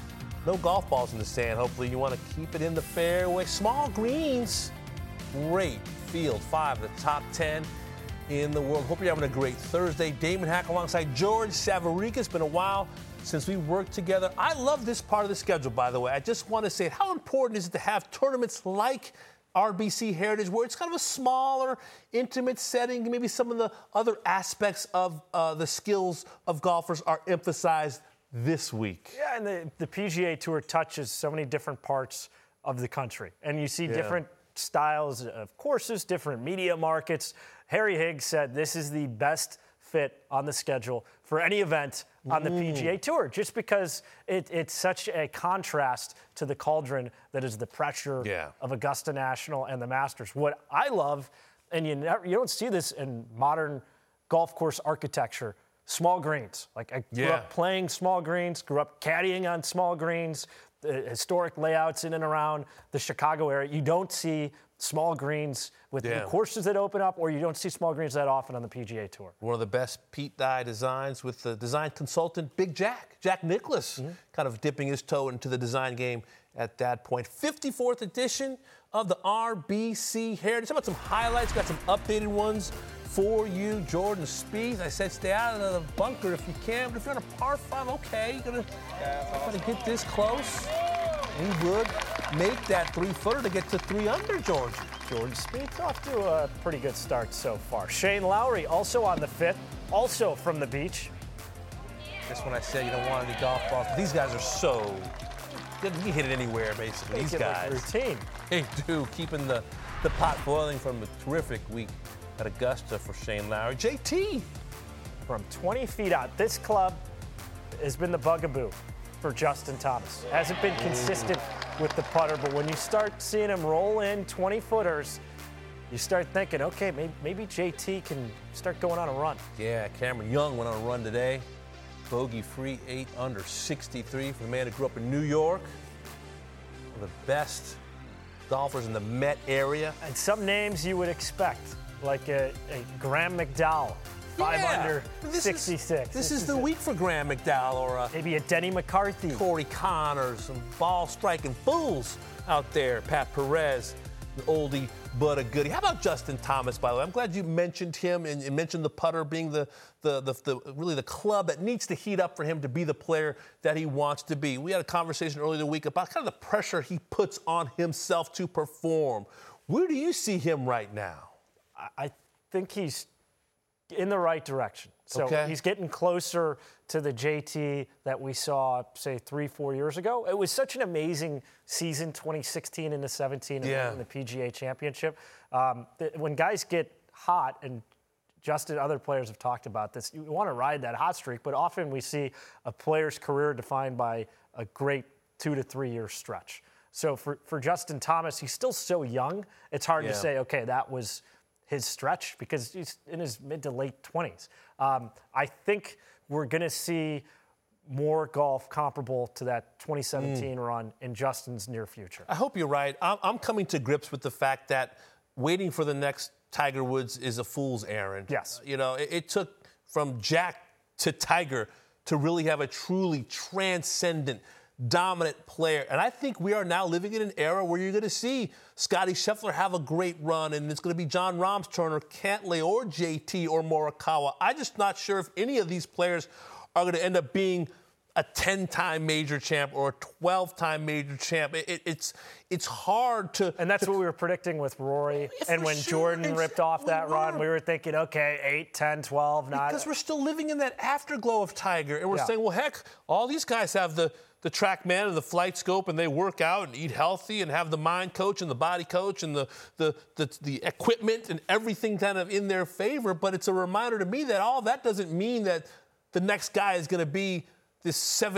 A: No golf balls in the sand. Hopefully you want to keep it in the fairway. Small greens. Great field. 5 of the top 10 in the world. Hope you're having a great Thursday. Damon Hack alongside George Savarica. It's been a while since we worked together. I love this part of the schedule, by the way. I just want to say, how important is it to have tournaments like RBC Heritage, where it's kind of a smaller, intimate setting? Maybe some of the other aspects of the skills of golfers are emphasized this week.
C: Yeah, and the PGA Tour touches so many different parts of the country. And you see different styles of courses, different media markets. Harry Higgs said this is the best fit on the schedule for any event on the PGA Tour, just because it's such a contrast to the cauldron that is the pressure of Augusta National and the Masters. What I love, and you don't see this in modern golf course architecture, small greens. Like I grew up playing small greens, grew up caddying on small greens, the historic layouts in and around the Chicago area. You don't see small greens with the courses that open up, or you don't see small greens that often on the PGA Tour.
A: One of the best Pete Dye designs with the design consultant Big Jack Nicklaus, kind of dipping his toe into the design game at that point. 54th edition of the RBC Heritage. How about some highlights? Got some updated ones for you. Jordan Spieth, I said stay out of the bunker if you can, but if you're on a par 5, okay, you're gonna get this close. He would make that 3-footer to get to 3 under, George.
C: Jordan Spieth off to a pretty good start so far. Shane Lowry also on the 5th, also from the beach.
A: That's when I said you don't want any golf balls. These guys are so, you can hit it anywhere, basically. These guys.
C: Routine.
A: They do, keeping the pot boiling from a terrific week at Augusta for Shane Lowry. JT.
C: From 20 feet out. This club has been the bugaboo for Justin Thomas. Hasn't been consistent with the putter, but when you start seeing him roll in 20-footers, you start thinking, okay, maybe JT can start going on a run.
A: Yeah, Cameron Young went on a run today. Bogey-free, 8 under 63 for the man who grew up in New York. One of the best golfers in the Met area.
C: And some names you would expect, like a Graham McDowell. 5 under 66.
A: This is the week for Graham McDowell, or
C: maybe a Denny McCarthy.
A: Corey Connors, some ball-striking fools out there. Pat Perez, an oldie but a goodie. How about Justin Thomas, by the way? I'm glad you mentioned him and mentioned the putter being the really the club that needs to heat up for him to be the player that he wants to be. We had a conversation earlier in the week about kind of the pressure he puts on himself to perform. Where do you see him right now?
C: I think he's in the right direction. So he's getting closer to the JT that we saw, say, 3-4 years ago. It was such an amazing season, 2016 into 17 in the PGA Championship. When guys get hot, and Justin, other players have talked about this, you want to ride that hot streak, but often we see a player's career defined by a great 2 to 3 year stretch. So for Justin Thomas, he's still so young, it's hard to say, okay, that was his stretch, because he's in his mid to late 20s. I think we're going to see more golf comparable to that 2017 run in Justin's near future.
A: I hope you're right. I'm coming to grips with the fact that waiting for the next Tiger Woods is a fool's errand.
C: Yes.
A: You know, it took from Jack to Tiger to really have a truly transcendent, dominant player. And I think we are now living in an era where you're going to see Scottie Scheffler have a great run, and it's going to be John Rahm's turn, or Cantlay, or JT, or Morikawa. I'm just not sure if any of these players are going to end up being a 10-time major champ or a 12-time major champ. It's hard to...
C: And that's what we were predicting with Rory. And when Jordan ripped off that run, we were thinking, okay, 8, 10, 12, not...
A: Because we're still living in that afterglow of Tiger. And we're saying, well, heck, all these guys have the TrackMan and the Flight Scope, and they work out and eat healthy and have the mind coach and the body coach and the equipment and everything kind of in their favor. But it's a reminder to me that all that doesn't mean that the next guy is going to be this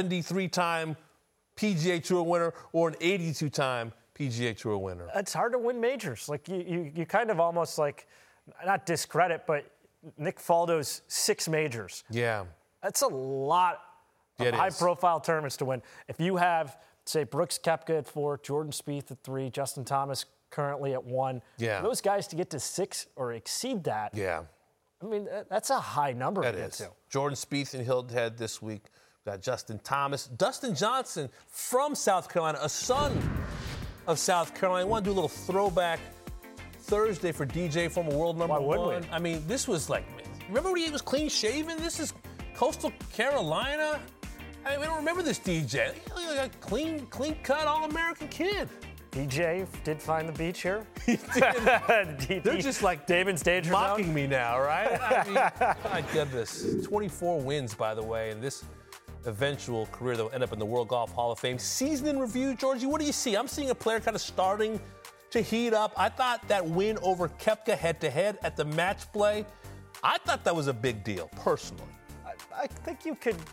A: 73-time PGA Tour winner or an 82-time PGA Tour winner.
C: It's hard to win majors. Like you kind of almost like, not discredit, but Nick Faldo's 6 majors.
A: Yeah.
C: That's a lot of high-profile tournaments to win. If you have, say, Brooks Koepka at 4, Jordan Spieth at 3, Justin Thomas currently at 1, those guys to get to 6 or exceed that, I mean, that's a high number to get to.
A: Jordan Spieth in Hilton Head this week. Got Justin Thomas. Dustin Johnson from South Carolina, a son of South Carolina. I want to do a little throwback Thursday for DJ, former world number 1.
C: Why would we?
A: I mean, this was like, remember when he was clean-shaven? This is Coastal Carolina. I mean, we don't remember this DJ. He looked like a clean-cut All-American kid.
C: DJ did find the beach here.
A: He did. They're just like
C: David's danger
A: mocking
C: zone.
A: me now, right? I mean, my goodness. 24 wins, by the way, in this eventual career that will end up in the World Golf Hall of Fame. Season in review, Georgie, what do you see? I'm seeing a player kind of starting to heat up. I thought that win over Koepka head-to-head at the match play, I thought that was a big deal, personally.
C: I think you could,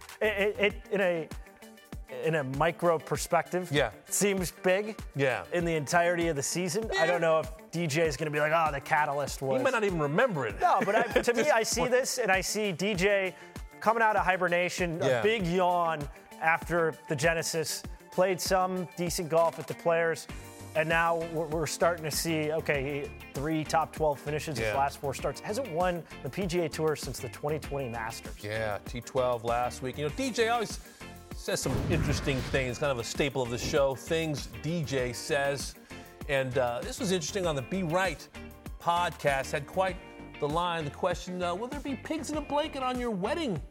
C: in a micro perspective, it seems big in the entirety of the season. I don't know if DJ is going to be like, the catalyst was.
A: He might not even remember it.
C: No, but to me, I see this, and I see DJ coming out of hibernation, a big yawn after the Genesis, played some decent golf at the Players, and now we're starting to see, 3 top 12 finishes his last 4 starts. Hasn't won the PGA Tour since the 2020 Masters.
A: Yeah, T12 last week. You know, DJ always says some interesting things, kind of a staple of the show, things DJ says. And this was interesting on the Be Right podcast, had quite the line, the question, will there be pigs in a blanket on your wedding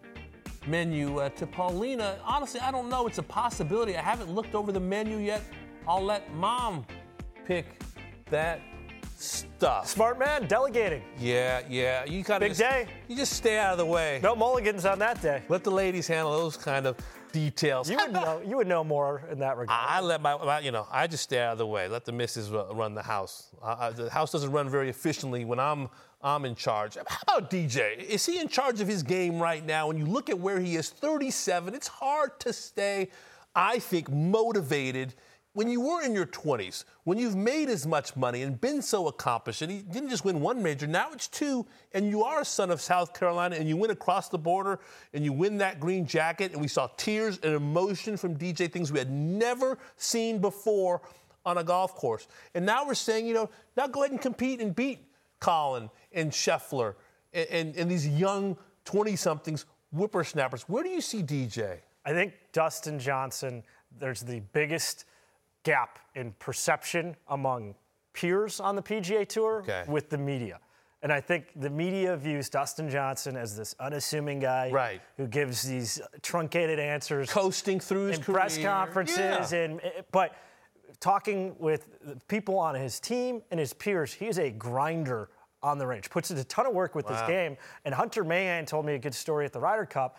A: menu to Paulina? Honestly, I don't know. It's a possibility. I haven't looked over the menu yet. I'll let Mom pick that stuff.
C: Smart man, delegating.
A: Yeah. You kind of
C: big day.
A: You just stay out of the way.
C: No mulligans on that day.
A: Let the ladies handle those kind of details.
C: You would know more in that regard.
A: I let I just stay out of the way. Let the missus run the house. The house doesn't run very efficiently when I'm in charge. How about DJ? Is he in charge of his game right now? When you look at where he is, 37, it's hard to stay, I think, motivated. When you were in your 20s, when you've made as much money and been so accomplished, and he didn't just win 1 major, now it's 2, and you are a son of South Carolina, and you win across the border, and you win that green jacket, and we saw tears and emotion from DJ, things we had never seen before on a golf course. And now we're saying, now go ahead and compete and beat Colin and Scheffler and these young 20-somethings, whippersnappers. Where do you see DJ?
C: I think Dustin Johnson, there's the biggest gap in perception among peers on the PGA Tour with the media. And I think the media views Dustin Johnson as this unassuming guy who gives these truncated answers.
A: Coasting through his career.
C: Press conferences. But talking with people on his team and his peers, he is a grinder on the range. Puts in a ton of work with his game. And Hunter Mahan told me a good story at the Ryder Cup.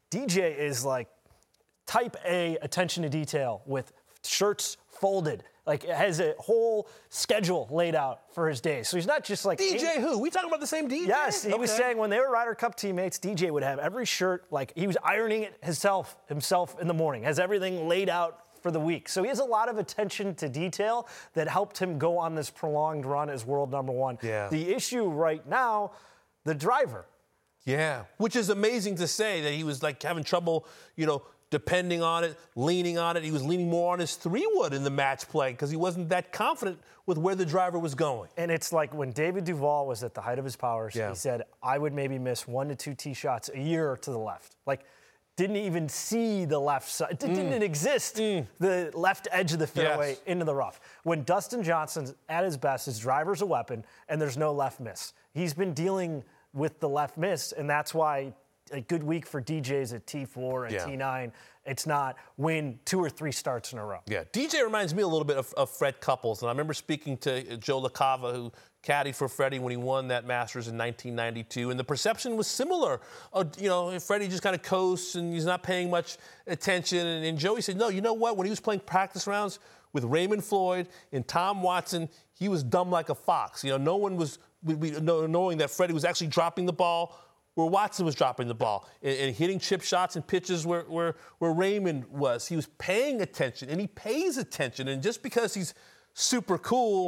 C: DJ is like type A attention to detail with shirts folded, like has a whole schedule laid out for his days. So he's not just like
A: DJ who? We talking about the same DJ?
C: Yes, he was saying when they were Ryder Cup teammates, DJ would have every shirt, like he was ironing it himself in the morning, has everything laid out for the week. So he has a lot of attention to detail that helped him go on this prolonged run as world number 1.
A: Yeah.
C: The issue right now, the driver.
A: Yeah, which is amazing to say that he was like having trouble, depending on it, leaning on it. He was leaning more on his 3-wood in the match play because he wasn't that confident with where the driver was going.
C: And it's like when David Duval was at the height of his powers, he said, I would maybe miss 1 to 2 tee shots a year to the left. Like, didn't even see the left side. It didn't exist, the left edge of the fairway into the rough. When Dustin Johnson's at his best, his driver's a weapon, and there's no left miss. He's been dealing with the left miss, and that's why a good week for DJs at T4 and T9. It's not win 2 or 3 starts in a row. Yeah,
A: DJ reminds me a little bit of Fred Couples. And I remember speaking to Joe LaCava, who caddied for Freddie when he won that Masters in 1992. And the perception was similar. Freddie just kind of coasts and he's not paying much attention. And Joey said, no, you know what? When he was playing practice rounds with Raymond Floyd and Tom Watson, he was dumb like a fox. No one was knowing that Freddie was actually dropping the ball where Watson was dropping the ball and hitting chip shots and pitches where Raymond was. He was paying attention, and he pays attention. And just because he's super cool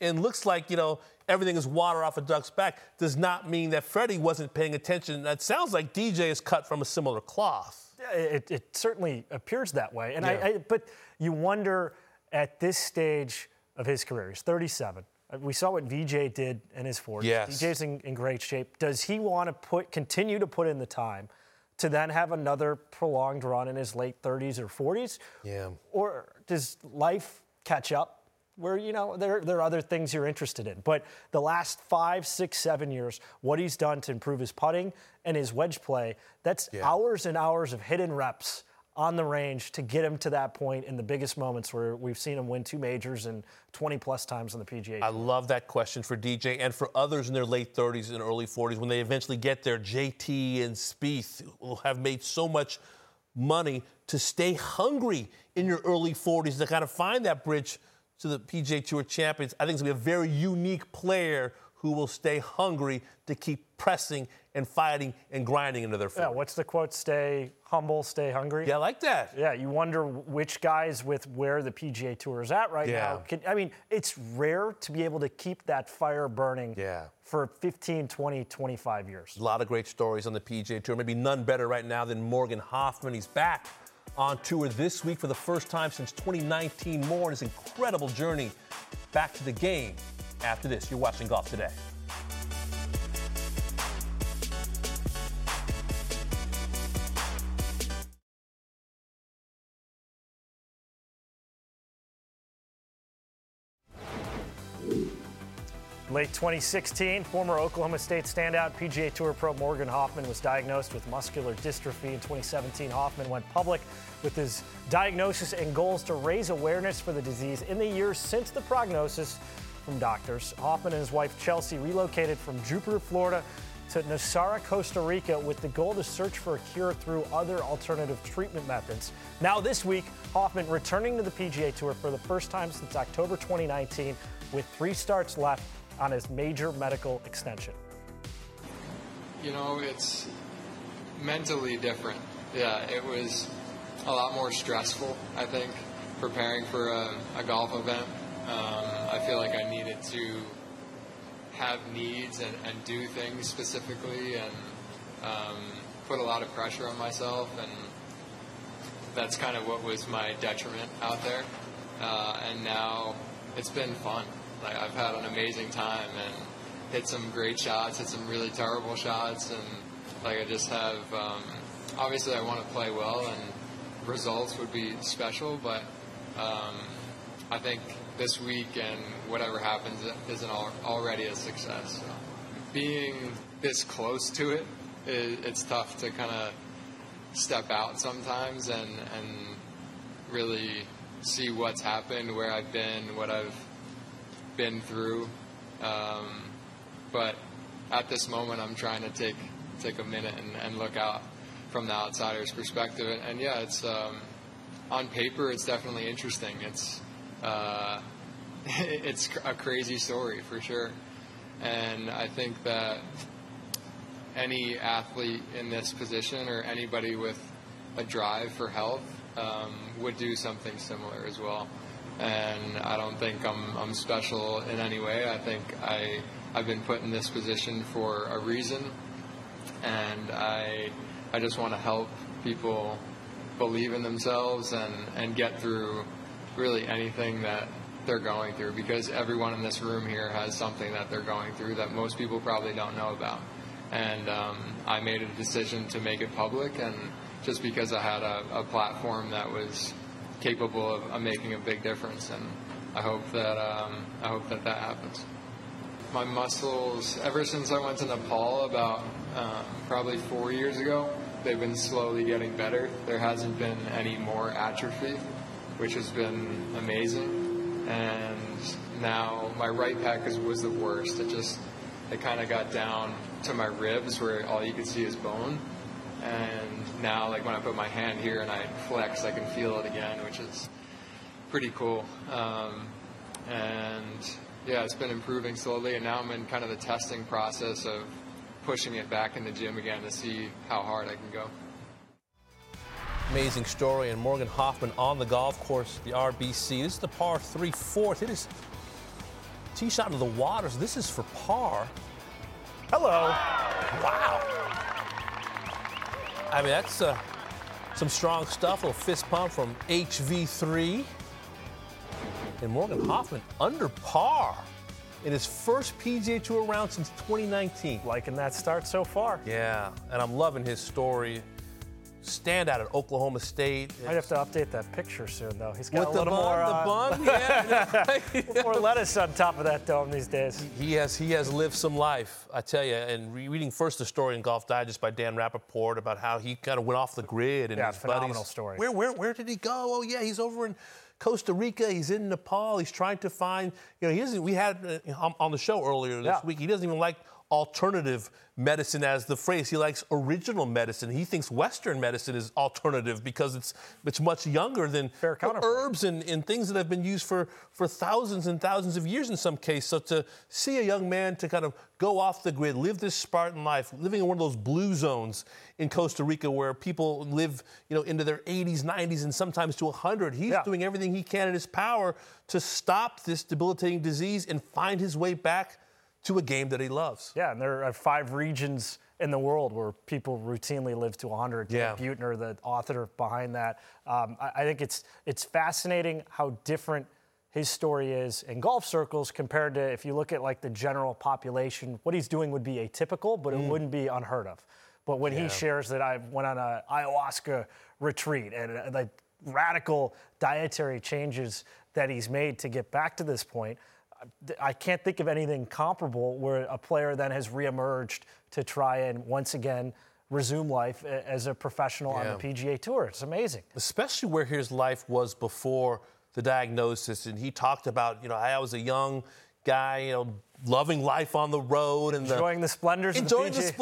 A: and looks like, everything is water off a duck's back, does not mean that Freddie wasn't paying attention. That sounds like DJ is cut from a similar cloth.
C: It certainly appears that way. And but you wonder at this stage of his career, he's 37. We saw what VJ did in his 40s.
A: Yes.
C: DJ's in great shape. Does he want to continue to put in the time to then have another prolonged run in his late 30s or 40s?
A: Yeah.
C: Or does life catch up where, there are other things you're interested in? But the last 5, 6, 7 years, what he's done to improve his putting and his wedge play, that's hours and hours of hidden reps on the range to get him to that point in the biggest moments where we've seen him win 2 majors and 20-plus times on the PGA.
A: I love that question for DJ and for others in their late 30s and early 40s. When they eventually get there, JT and Spieth will have made so much money to stay hungry in your early 40s to kind of find that bridge to the PGA Tour champions. I think it's going to be a very unique player who will stay hungry to keep pressing and fighting and grinding into their 40s.
C: Yeah, what's the quote? Stay humble, stay hungry?
A: Yeah, I like that.
C: Yeah, you wonder which guys with where the PGA Tour is at right now. It's rare to be able to keep that fire burning for 15, 20, 25 years.
A: A lot of great stories on the PGA Tour. Maybe none better right now than Morgan Hoffman. He's back on tour this week for the first time since 2019. More on his incredible journey back to the game after this. You're watching Golf Today.
C: Late 2016, former Oklahoma State standout PGA Tour pro Morgan Hoffman was diagnosed with muscular dystrophy. In 2017, Hoffman went public with his diagnosis and goals to raise awareness for the disease. In the years since the prognosis from doctors, Hoffman and his wife Chelsea relocated from Jupiter, Florida to Nosara, Costa Rica with the goal to search for a cure through other alternative treatment methods. Now this week, Hoffman returning to the PGA Tour for the first time since October 2019 with 3 starts left on his major medical extension.
K: It's mentally different. Yeah, it was a lot more stressful, I think, preparing for a golf event. I feel like I needed to have needs and do things specifically and put a lot of pressure on myself, and that's kind of what was my detriment out there. And now it's been fun. I've had an amazing time and hit some great shots, hit some really terrible shots, and I just have. Obviously, I want to play well, and results would be special. But I think this week and whatever happens isn't already a success. So being this close to it, it's tough to kind of step out sometimes and really see what's happened, where I've been, what I've been through, but at this moment I'm trying to take a minute and look out from the outsider's perspective, and yeah, it's on paper it's definitely interesting. It's a crazy story for sure, and I think that any athlete in this position or anybody with a drive for health would do something similar as well. And I don't think I'm special in any way. I think I've been put in this position for a reason, and I just want to help people believe in themselves and get through really anything that they're going through, because everyone in this room here has something that they're going through that most people probably don't know about. And I made a decision to make it public, and just because I had a platform that was capable of making a big difference, and I hope that happens. My muscles, ever since I went to Nepal about probably 4 years ago, they've been slowly getting better. There hasn't been any more atrophy, which has been amazing. And now my right pec was the worst. It kind of got down to my ribs where all you could see is bone. And now, when I put my hand here and I flex, I can feel it again, which is pretty cool. And yeah, it's been improving slowly, and now I'm in kind of the testing process of pushing it back in the gym again to see how hard I can go.
A: Amazing story, and Morgan Hoffman on the golf course, the RBC. This is the par 3/4. It is tee shot into the water. So this is for par.
C: Hello.
A: Wow. I mean, that's some strong stuff. A little fist pump from HV3. And Morgan Hoffman under par in his first PGA Tour round since 2019.
C: Liking that start so far.
A: Yeah, and I'm loving his story. Standout at Oklahoma State.
C: Might have to update that picture soon, though. He's got
A: With
C: a little more
A: the bun, yeah.
C: more lettuce on top of that dome these days.
A: He has lived some life, I tell you. And reading first the story in Golf Digest by Dan Rappaport about how he kind of went off the grid and his
C: phenomenal
A: buddies.
C: Story.
A: Where did he go? Oh yeah, he's over in Costa Rica. He's in Nepal. He's trying to find. He doesn't. We had on the show earlier this week. He doesn't even like alternative medicine as the phrase. He likes original medicine. He thinks Western medicine is alternative because it's much younger than herbs and things that have been used for thousands and thousands of years in some cases. So to see a young man to kind of go off the grid, live this Spartan life, living in one of those blue zones in Costa Rica where people live, into their 80s, 90s, and sometimes to 100. He's doing everything he can in his power to stop this debilitating disease and find his way back to a game that he loves.
C: Yeah, and there are 5 regions in the world where people routinely live to 100.
A: Yeah.
C: Buettner, the author behind that. I think it's fascinating how different his story is in golf circles compared to if you look at like the general population. What he's doing would be atypical, but it wouldn't be unheard of. But when he shares that I went on an ayahuasca retreat and the radical dietary changes that he's made to get back to this point, I can't think of anything comparable where a player then has reemerged to try and once again resume life as a professional on the PGA Tour. It's amazing.
A: Especially where his life was before the diagnosis. And he talked about, I was a young guy, loving life on the road and
C: enjoying the splendors of the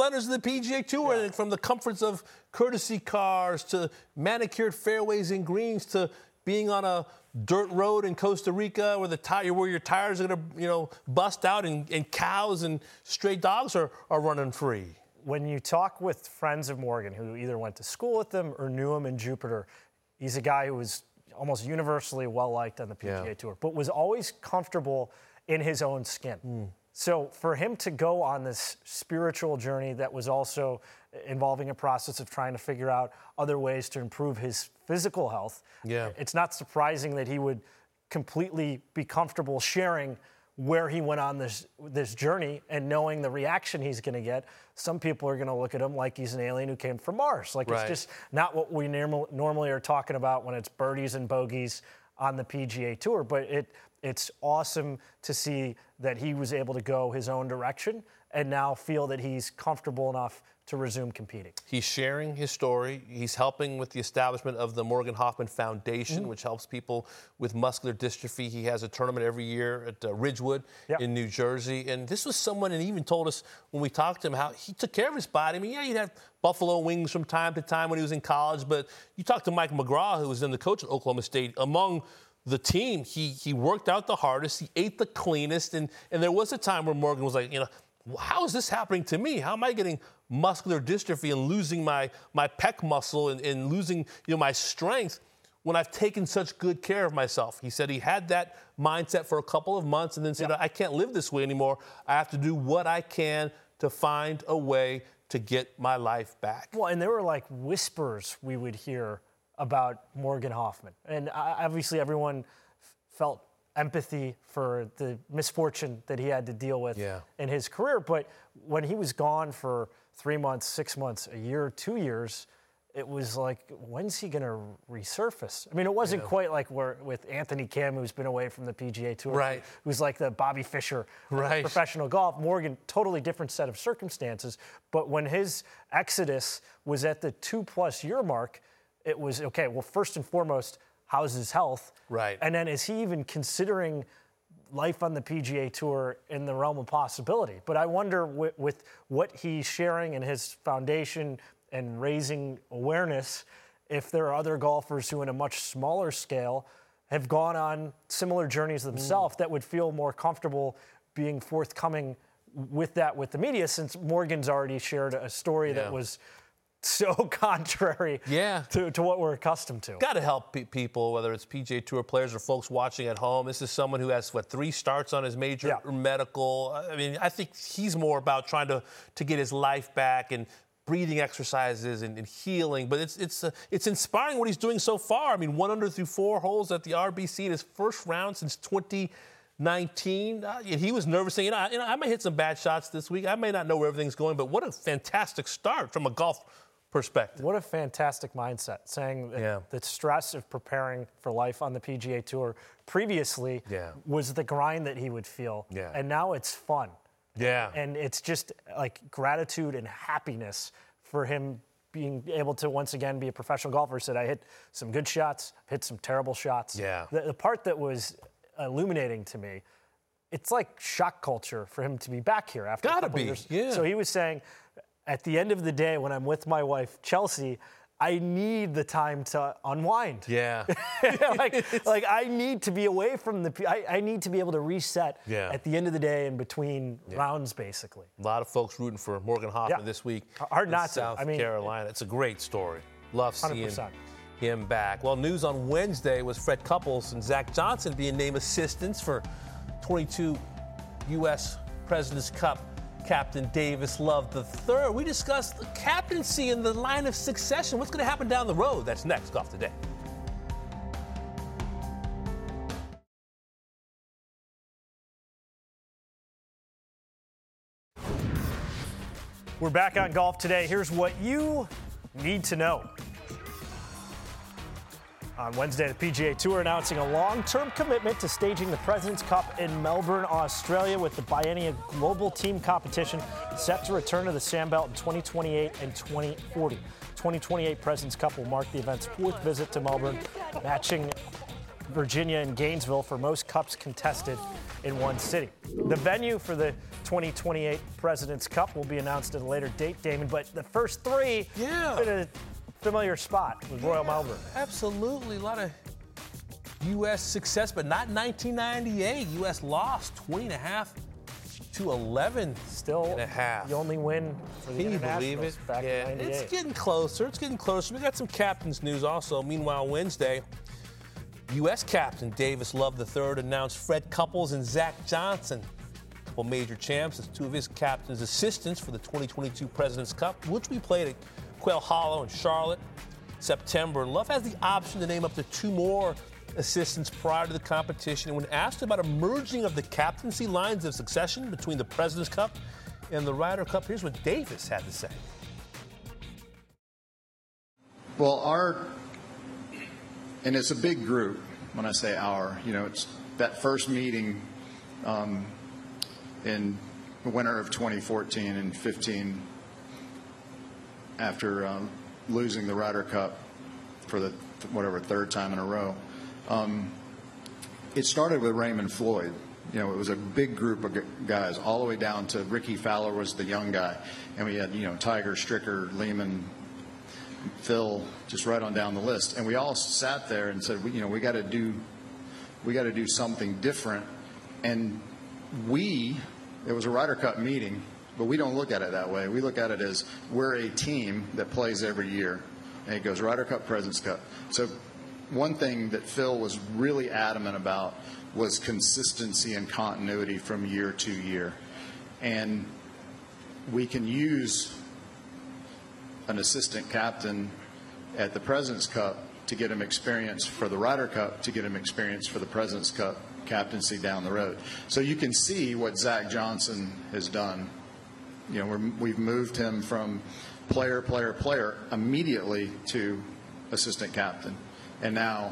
A: PGA Tour, and from the comforts of courtesy cars to manicured fairways and greens to being on a dirt road in Costa Rica where your tires are going to bust out and cows and stray dogs are running free.
C: When you talk with friends of Morgan who either went to school with him or knew him in Jupiter, he's a guy who was almost universally well-liked on the PGA Tour, but was always comfortable in his own skin. So for him to go on this spiritual journey that was also involving a process of trying to figure out other ways to improve his physical health, it's not surprising that he would completely be comfortable sharing where he went on this journey and knowing the reaction he's going to get. Some people are going to look at him like he's an alien who came from Mars. It's just not what we normally are talking about when it's birdies and bogeys on the PGA Tour. But it's awesome to see that he was able to go his own direction and now feel that he's comfortable enough to resume competing.
A: He's sharing his story. He's helping with the establishment of the Morgan Hoffman Foundation, which helps people with muscular dystrophy. He has a tournament every year at Ridgewood in New Jersey. And this was someone, and he even told us when we talked to him how he took care of his body. I mean, he'd have buffalo wings from time to time when he was in college. But you talked to Mike McGraw, who was then the coach at Oklahoma State. Among the team, he worked out the hardest. He ate the cleanest. And there was a time where Morgan was like, how is this happening to me? How am I getting muscular dystrophy and losing my pec muscle and losing my strength when I've taken such good care of myself? He said he had that mindset for a couple of months and then said, I can't live this way anymore. I have to do what I can to find a way to get my life back.
C: Well, and there were like whispers we would hear about Morgan Hoffman. And obviously everyone felt empathy for the misfortune that he had to deal with in his career. But when he was gone for 3 months, 6 months, a year, 2 years, it was like, when's he going to resurface? I mean, it wasn't quite like with Anthony Kim, who's been away from the PGA Tour, who's like the Bobby Fischer of professional golf. Morgan, totally different set of circumstances. But when his exodus was at the 2+ year mark, it was, okay, well, first and foremost, how's his health? And then is he even considering life on the PGA Tour in the realm of possibility? But I wonder with what he's sharing in his foundation and raising awareness, if there are other golfers who in a much smaller scale have gone on similar journeys themselves that would feel more comfortable being forthcoming with that with the media, since Morgan's already shared a story that was so contrary to what we're accustomed to.
A: Got to help people, whether it's PGA Tour players or folks watching at home. This is someone who has, 3 starts on his major medical. I mean, I think he's more about trying to get his life back and breathing exercises and healing. But it's inspiring what he's doing so far. I mean, 1 under through 4 holes at the RBC in his first round since 2019. He was nervous saying, I may hit some bad shots this week. I may not know where everything's going, but what a fantastic start from a golf perspective.
C: What a fantastic mindset, saying that the stress of preparing for life on the PGA Tour previously was the grind that he would feel, and now it's fun.
A: Yeah.
C: And it's just like gratitude and happiness for him being able to once again be a professional golfer. He said, I hit some good shots, hit some terrible shots.
A: Yeah.
C: The part that was illuminating to me, it's like shock culture for him to be back here after a couple years.
A: Yeah.
C: So he was saying, at the end of the day, when I'm with my wife, Chelsea, I need the time to unwind.
A: Yeah.
C: like I need to be away from I need to be able to reset at the end of the day in between rounds, basically.
A: A lot of folks rooting for Morgan Hoffman this week.
C: Hard not to.
A: South Carolina. It's a great story. Love seeing
C: 100%.
A: him back. Well, news on Wednesday was Fred Couples and Zach Johnson being named assistants for 22 U.S. President's Cup Captain Davis Love III. We discussed the captaincy and the line of succession. What's going to happen down the road? That's next. Golf Today.
C: We're back on Golf Today. Here's what you need to know. On Wednesday, the PGA Tour announcing a long-term commitment to staging the President's Cup in Melbourne, Australia, with the biennial global team competition set to return to the Sandbelt in 2028 and 2040. 2028 President's Cup will mark the event's 4th visit to Melbourne, matching Virginia and Gainesville for most cups contested in one city. The venue for the 2028 President's Cup will be announced at a later date, Damon, but the first 3 in a familiar spot with Royal Melbourne.
A: Absolutely. A lot of U.S. success, but not 1998. U.S. lost 20.5 to 11.
C: Still
A: and a half.
C: The only win for the internationals.
A: Can you believe it?
C: Back in 98.
A: It's getting closer. We got some captains news also. Meanwhile, Wednesday, U.S. captain Davis Love III announced Fred Couples and Zach Johnson, a couple major champs, as 2 of his captain's assistants for the 2022 President's Cup, which we played at Quail Hollow in Charlotte, September. Love has the option to name up to 2 more assistants prior to the competition. And when asked about a merging of the captaincy lines of succession between the President's Cup and the Ryder Cup, here's what Davis had to say.
L: Well, and it's a big group when I say it's that first meeting in the winter of 2014 and 15, after losing the Ryder Cup for the 3rd time in a row. It started with Raymond Floyd. It was a big group of guys all the way down to Ricky Fowler was the young guy. And we had, Tiger, Stricker, Lehman, Phil, just right on down the list. And we all sat there and said, we got to do something different. And it was a Ryder Cup meeting, but we don't look at it that way. We look at it as we're a team that plays every year. And it goes Ryder Cup, President's Cup. So one thing that Phil was really adamant about was consistency and continuity from year to year. And we can use an assistant captain at the President's Cup to get him experience for the Ryder Cup, to get him experience for the President's Cup captaincy down the road. So you can see what Zach Johnson has done. We've moved him from player immediately to assistant captain. And now,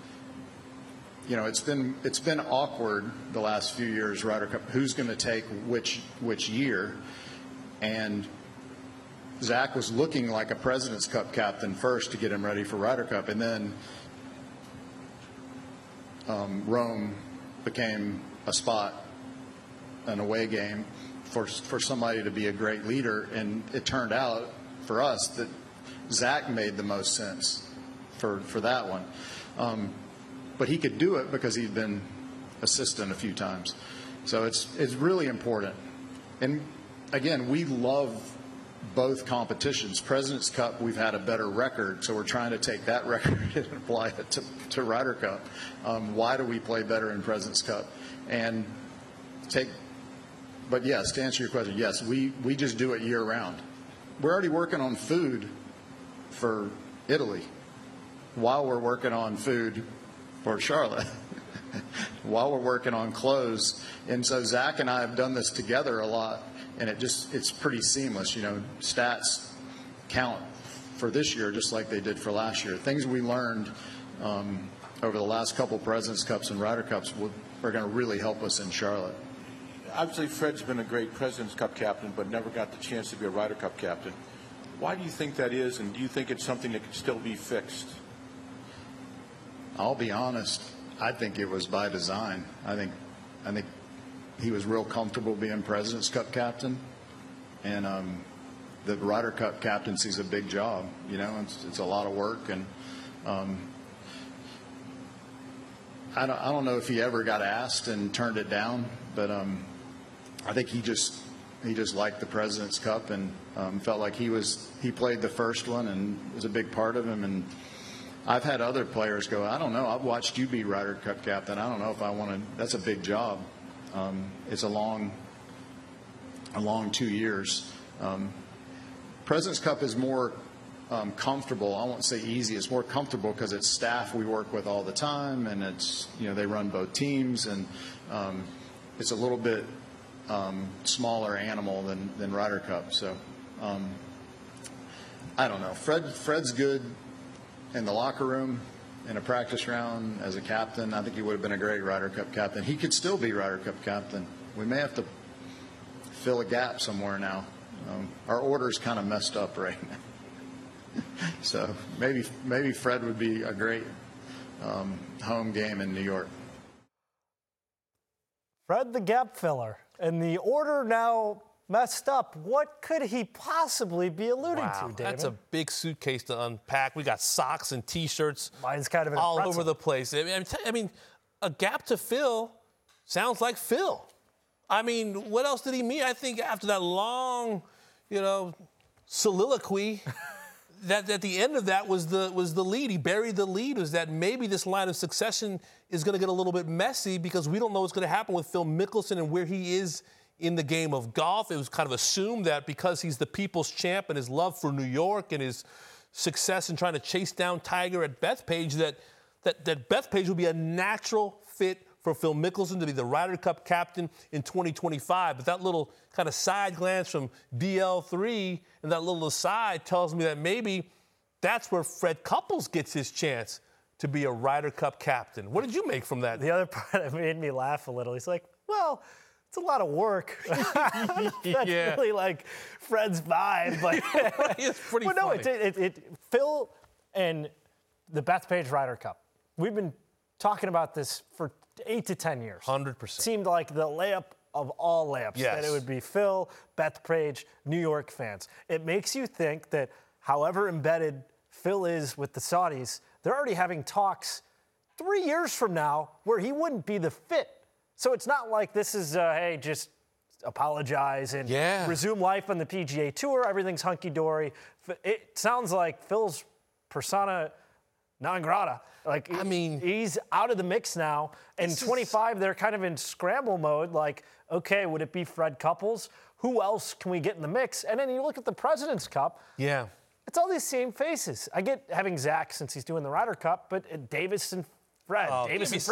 L: it's been awkward the last few years, Ryder Cup. Who's going to take which year? And Zach was looking like a President's Cup captain first to get him ready for Ryder Cup, and then Rome became a spot, an away game for somebody to be a great leader. And it turned out for us that Zach made the most sense for that one. But he could do it because he'd been assistant a few times. So it's really important. And again, we love both competitions. President's Cup, we've had a better record, so we're trying to take that record and apply it to Ryder Cup. Why do we play better in President's Cup? But yes, to answer your question, yes, we just do it year round. We're already working on food for Italy while we're working on food for Charlotte, while we're working on clothes. And so Zach and I have done this together a lot, and it's pretty seamless. Stats count for this year just like they did for last year. Things we learned over the last couple President's Cups and Ryder Cups are going to really help us in Charlotte.
M: Obviously, Fred's been a great President's Cup captain, but never got the chance to be a Ryder Cup captain. Why do you think that is, and do you think it's something that can still be fixed?
L: I'll be honest. I think it was by design. I think he was real comfortable being President's Cup captain, and the Ryder Cup captaincy is a big job. It's a lot of work, and I don't know if he ever got asked and turned it down, but I think he just liked the President's Cup and felt like he played the first one and was a big part of him. And I've had other players go, I don't know, I've watched you be Ryder Cup captain. I don't know if I want to. That's a big job. It's a long 2 years. President's Cup is more comfortable. I won't say easy. It's more comfortable because it's staff we work with all the time, and it's they run both teams, and it's a little bit smaller animal than Ryder Cup. So I don't know. Fred's good in the locker room, in a practice round, as a captain. I think he would have been a great Ryder Cup captain. He could still be Ryder Cup captain. We may have to fill a gap somewhere now. Our order's kind of messed up right now. So maybe Fred would be a great home game in New York.
C: Fred the gap filler. And the order now messed up. What could he possibly be alluding to, David?
A: That's a big suitcase to unpack. We got socks and T-shirts
C: Mine's kind of
A: all over the place. I mean, a gap to fill sounds like Phil. I mean, what else did he mean? I think after that long, soliloquy, that at the end of that was the lead. He buried the lead. Was that maybe this line of succession is going to get a little bit messy because we don't know what's going to happen with Phil Mickelson and where he is in the game of golf. It was kind of assumed that because he's the people's champ and his love for New York and his success in trying to chase down Tiger at Bethpage, that Bethpage would be a natural fit for Phil Mickelson to be the Ryder Cup captain in 2025. But that little kind of side glance from BL3 and that little aside tells me that maybe that's where Fred Couples gets his chance to be a Ryder Cup captain. What did you make from that?
C: The other part that made me laugh a little, he's like, well, it's a lot of work. That's really like Fred's vibe. But
A: it's pretty funny.
C: No, Phil and the Bethpage Ryder Cup, we've been talking about this for 8 to 10 years.
A: 100%.
C: Seemed like the layup of all layups.
A: Yes.
C: That it would be Phil, Bethpage, New York fans. It makes you think that however embedded Phil is with the Saudis, they're already having talks 3 years from now where he wouldn't be the fit. So it's not like this is, hey, just apologize and resume life on the PGA Tour. Everything's hunky-dory. It sounds like Phil's persona non grata. Like, I mean, he's out of the mix now. And 25, they're kind of in scramble mode. Like, okay, would it be Fred Couples? Who else can we get in the mix? And then you look at the President's Cup.
A: Yeah.
C: It's all these same faces. I get having Zach since he's doing the Ryder Cup, but Davis and Fred, Davis and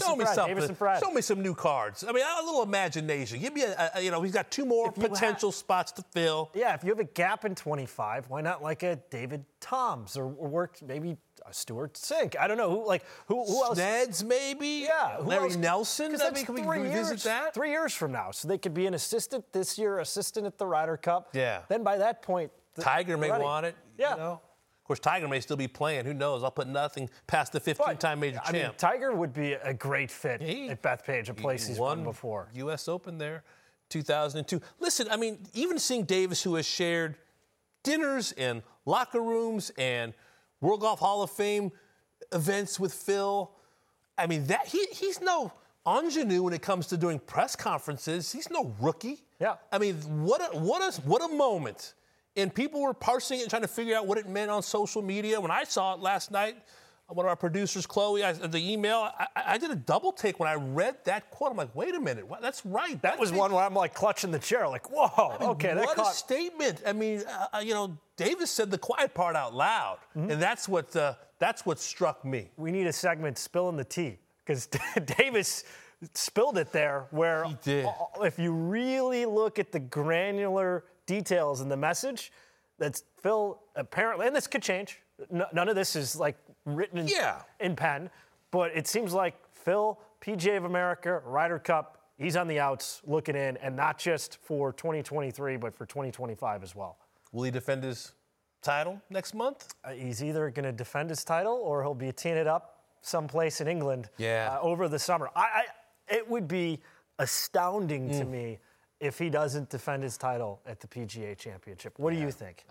C: Fred.
A: Show me some new cards. I mean, a little imagination. Give me he's got 2 more potential spots to fill.
C: Yeah, if you have a gap in 25, why not like a David Toms or work maybe a Stuart Sink? I don't know who else.
A: Sneds maybe.
C: Yeah,
A: Larry Nelson.
C: Can
A: we revisit that?
C: 3 years from now, so they could be an assistant this year, assistant at the Ryder Cup.
A: Yeah.
C: Then by that point,
A: Tiger may want it.
C: Yeah.
A: Of course, Tiger may still be playing. Who knows? I'll put nothing past the 15-time major champ.
C: I mean, Tiger would be a great fit at Bethpage, a place he's won before.
A: U.S. Open there, 2002. Listen, I mean, even seeing Davis, who has shared dinners and locker rooms and World Golf Hall of Fame events with Phil, I mean, that he's no ingenue when it comes to doing press conferences. He's no rookie.
C: Yeah.
A: I mean, what a moment And people were parsing it and trying to figure out what it meant on social media. When I saw it last night, one of our producers, Chloe, the email, I did a double take when I read that quote. I'm like, wait a minute, that's right.
C: That was one where I'm like clutching the chair, like, whoa, okay.
A: What a statement. I mean, Davis said the quiet part out loud, and that's what struck me.
C: We need a segment, Spilling the Tea, because Davis spilled it there, where
A: he did.
C: If you really look at the granular details in the message, that's Phil apparently, and this could change. None of this is like written in pen, but it seems like Phil, PGA of America, Ryder Cup, he's on the outs looking in, and not just for 2023, but for 2025 as well.
A: Will he defend his title next month?
C: He's either going to defend his title or he'll be teeing it up someplace in England over the summer. It would be astounding to me if he doesn't defend his title at the PGA Championship. What do you think?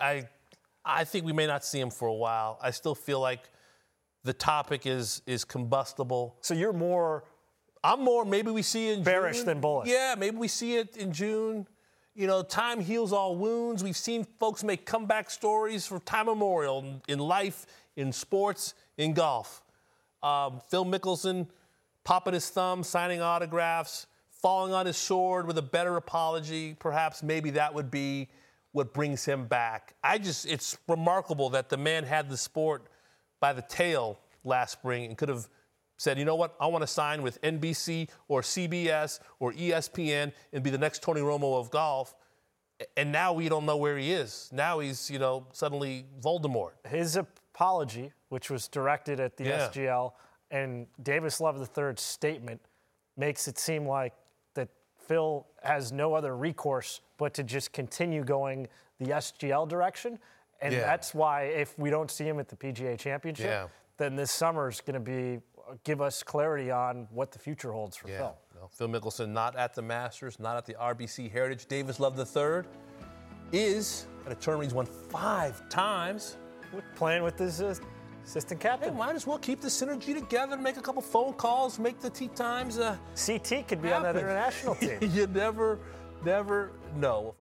A: I think we may not see him for a while. I still feel like the topic is combustible.
C: So you're more...
A: I'm more, maybe we see it in
C: bearish
A: June.
C: Than bullish.
A: Yeah, maybe we see it in June. Time heals all wounds. We've seen folks make comeback stories for time immemorial in life, in sports, in golf. Phil Mickelson popping his thumb, signing autographs, falling on his sword with a better apology. Perhaps maybe that would be what brings him back. It's remarkable that the man had the sport by the tail last spring and could have said, you know what, I want to sign with NBC or CBS or ESPN and be the next Tony Romo of golf. And now we don't know where he is. Now he's, suddenly Voldemort.
C: His apology, which was directed at the SGL, and Davis Love III's statement makes it seem like that Phil has no other recourse but to just continue going the SGL direction. And that's why if we don't see him at the PGA Championship, then this summer is going to give us clarity on what the future holds for Phil.
A: No, Phil Mickelson not at the Masters, not at the RBC Heritage. Davis Love III is at a tournament he's won 5 times.
C: Playing with his assistant captain.
A: Hey, might as well keep the synergy together, make a couple phone calls, make the tee times.
C: CT could be on that international team.
A: You never know.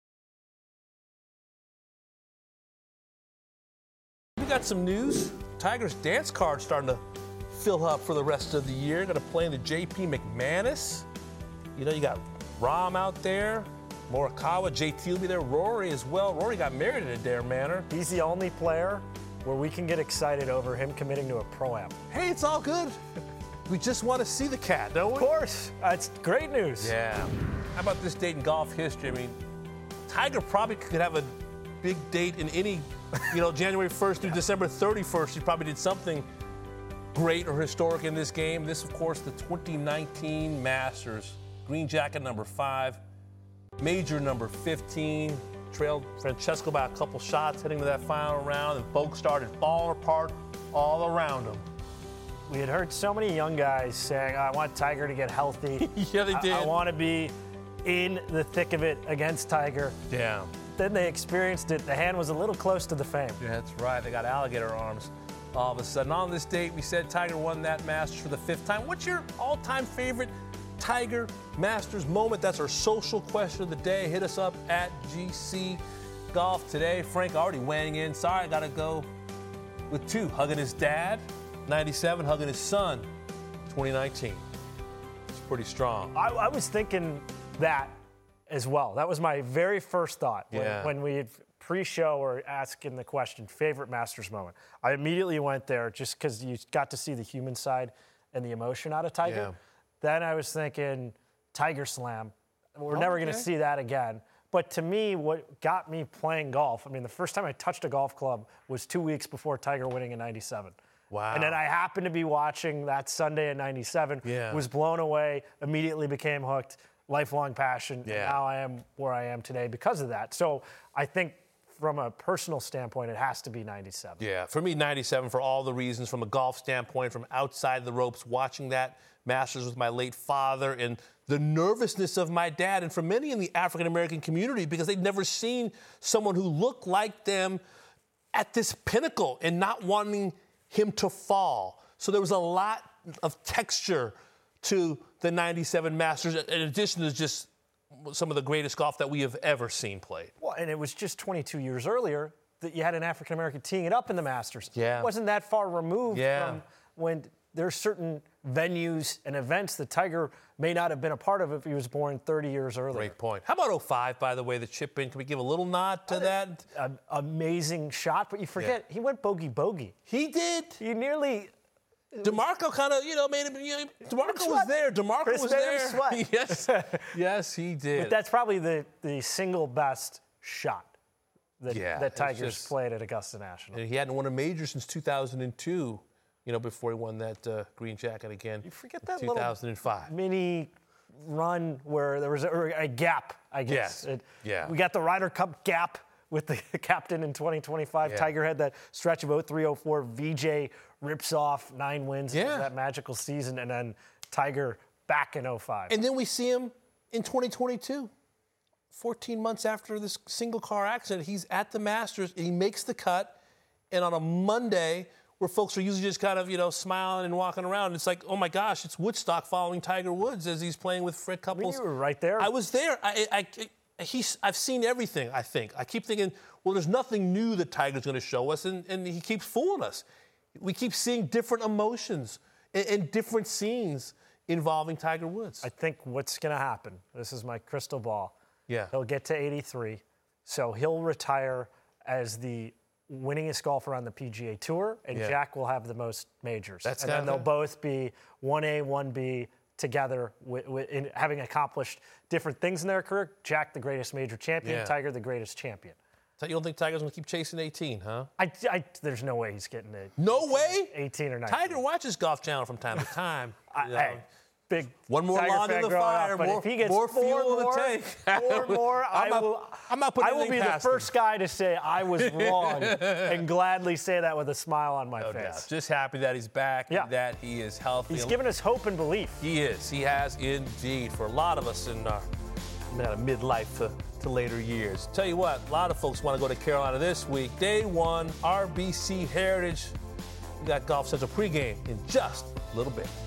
A: We got some news. Tiger's dance card starting to fill up for the rest of the year. Going to play in the JP McManus. You got Rahm out there, Morikawa, JT will be there, Rory as well. Rory got married at Adair Manor.
C: He's the only player where we can get excited over him committing to a Pro-Am.
A: Hey, it's all good. We just want to see the cat, don't we?
C: Of course. It's great news.
A: Yeah. How about this date in golf history? I mean, Tiger probably could have a big date in any, January 1st through December 31st. He probably did something great or historic in this game. This, of course, the 2019 Masters. Green jacket number 5, major number 15. Trailed Francesco by a couple shots heading to that final round, and folks started falling apart all around him.
C: We had heard so many young guys saying, I want Tiger to get healthy.
A: Yeah, they did.
C: I want to be in the thick of it against Tiger.
A: Yeah.
C: Then they experienced it. The hand was a little close to the fame.
A: Yeah, that's right. They got alligator arms all of a sudden. On this date, we said Tiger won that Masters for the 5th time. What's your all-time favorite Tiger Masters moment? That's our social question of the day. Hit us up at GC Golf today. Frank already weighing in. Sorry, I got to go with 2. Hugging his dad, 97, hugging his son, 2019. It's pretty strong.
C: I was thinking that as well. That was my very first thought when we pre-show were asking the question, favorite Masters moment. I immediately went there just because you got to see the human side and the emotion out of Tiger.
A: Yeah.
C: Then I was thinking Tiger Slam. We're never going to see that again. But to me, what got me playing golf, I mean, the first time I touched a golf club was 2 weeks before Tiger winning in 97.
A: Wow.
C: And then I happened to be watching that Sunday in 97, was blown away, immediately became hooked, lifelong passion.
A: Yeah.
C: And now I am where I am today because of that. So I think from a personal standpoint, it has to be 97.
A: Yeah, for me, 97 for all the reasons, from a golf standpoint, from outside the ropes, watching that Masters with my late father, and the nervousness of my dad, and for many in the African-American community, because they'd never seen someone who looked like them at this pinnacle and not wanting him to fall. So there was a lot of texture to the 97 Masters, in addition to just some of the greatest golf that we have ever seen played.
C: Well, and it was just 22 years earlier that you had an African-American teeing it up in the Masters.
A: Yeah.
C: It wasn't that far removed from when there's certain venues and events that Tiger may not have been a part of if he was born 30 years earlier.
A: Great point. How about 05, by the way, the chip in? Can we give a little nod to that?
C: Amazing shot, but you forget, he went bogey.
A: He did.
C: He nearly...
A: DeMarco kind of, made him. DeMarco was there. DeMarco was there.
C: Sweat.
A: Yes, he did.
C: But that's probably the single best shot that Tiger's played at Augusta National.
A: And he hadn't won a major since 2002. Before he won that green jacket again.
C: You forget that
A: 2005
C: little mini run where there was a gap, I guess.
A: Yes.
C: We got the Ryder Cup gap with the captain in 2025. Yeah. Tiger had that stretch of 03-04. VJ rips off 9 wins in that magical season, and then Tiger back in 05.
A: And then we see him in 2022. 14 months after this single car accident, he's at the Masters, and he makes the cut, and on a Monday, where folks are usually just kind of, smiling and walking around. It's like, oh my gosh, it's Woodstock following Tiger Woods as he's playing with Fred Couples.
C: You were right there.
A: I was there. I've seen everything, I think. I keep thinking, well, there's nothing new that Tiger's going to show us, and he keeps fooling us. We keep seeing different emotions and different scenes involving Tiger Woods.
C: I think what's going to happen, this is my crystal ball.
A: Yeah.
C: He'll get to 83, so he'll retire as the winningest golfer on the PGA Tour, and Jack will have the most majors. And then they'll both be 1A, 1B together in having accomplished different things in their career. Jack, the greatest major champion. Tiger, the greatest champion.
A: So you don't think Tiger's going to keep chasing 18, huh?
C: There's no way he's getting it.
A: No way?
C: 18 or 19.
A: Tiger watches Golf Channel from time to time.
C: Hey, big
A: one more
C: Tiger
A: log in the fire,
C: up, but if he gets
A: more fuel in the tank.
C: I will be the first guy to say I was wrong and gladly say that with a smile on my face.
A: Doubt. Just happy that he's back and that he is healthy.
C: He's given us hope and belief.
A: He is. He has indeed. For a lot of us in midlife to later years. Tell you what, a lot of folks want to go to Carolina this week. Day 1, RBC Heritage. We got Golf Central pregame in just a little bit.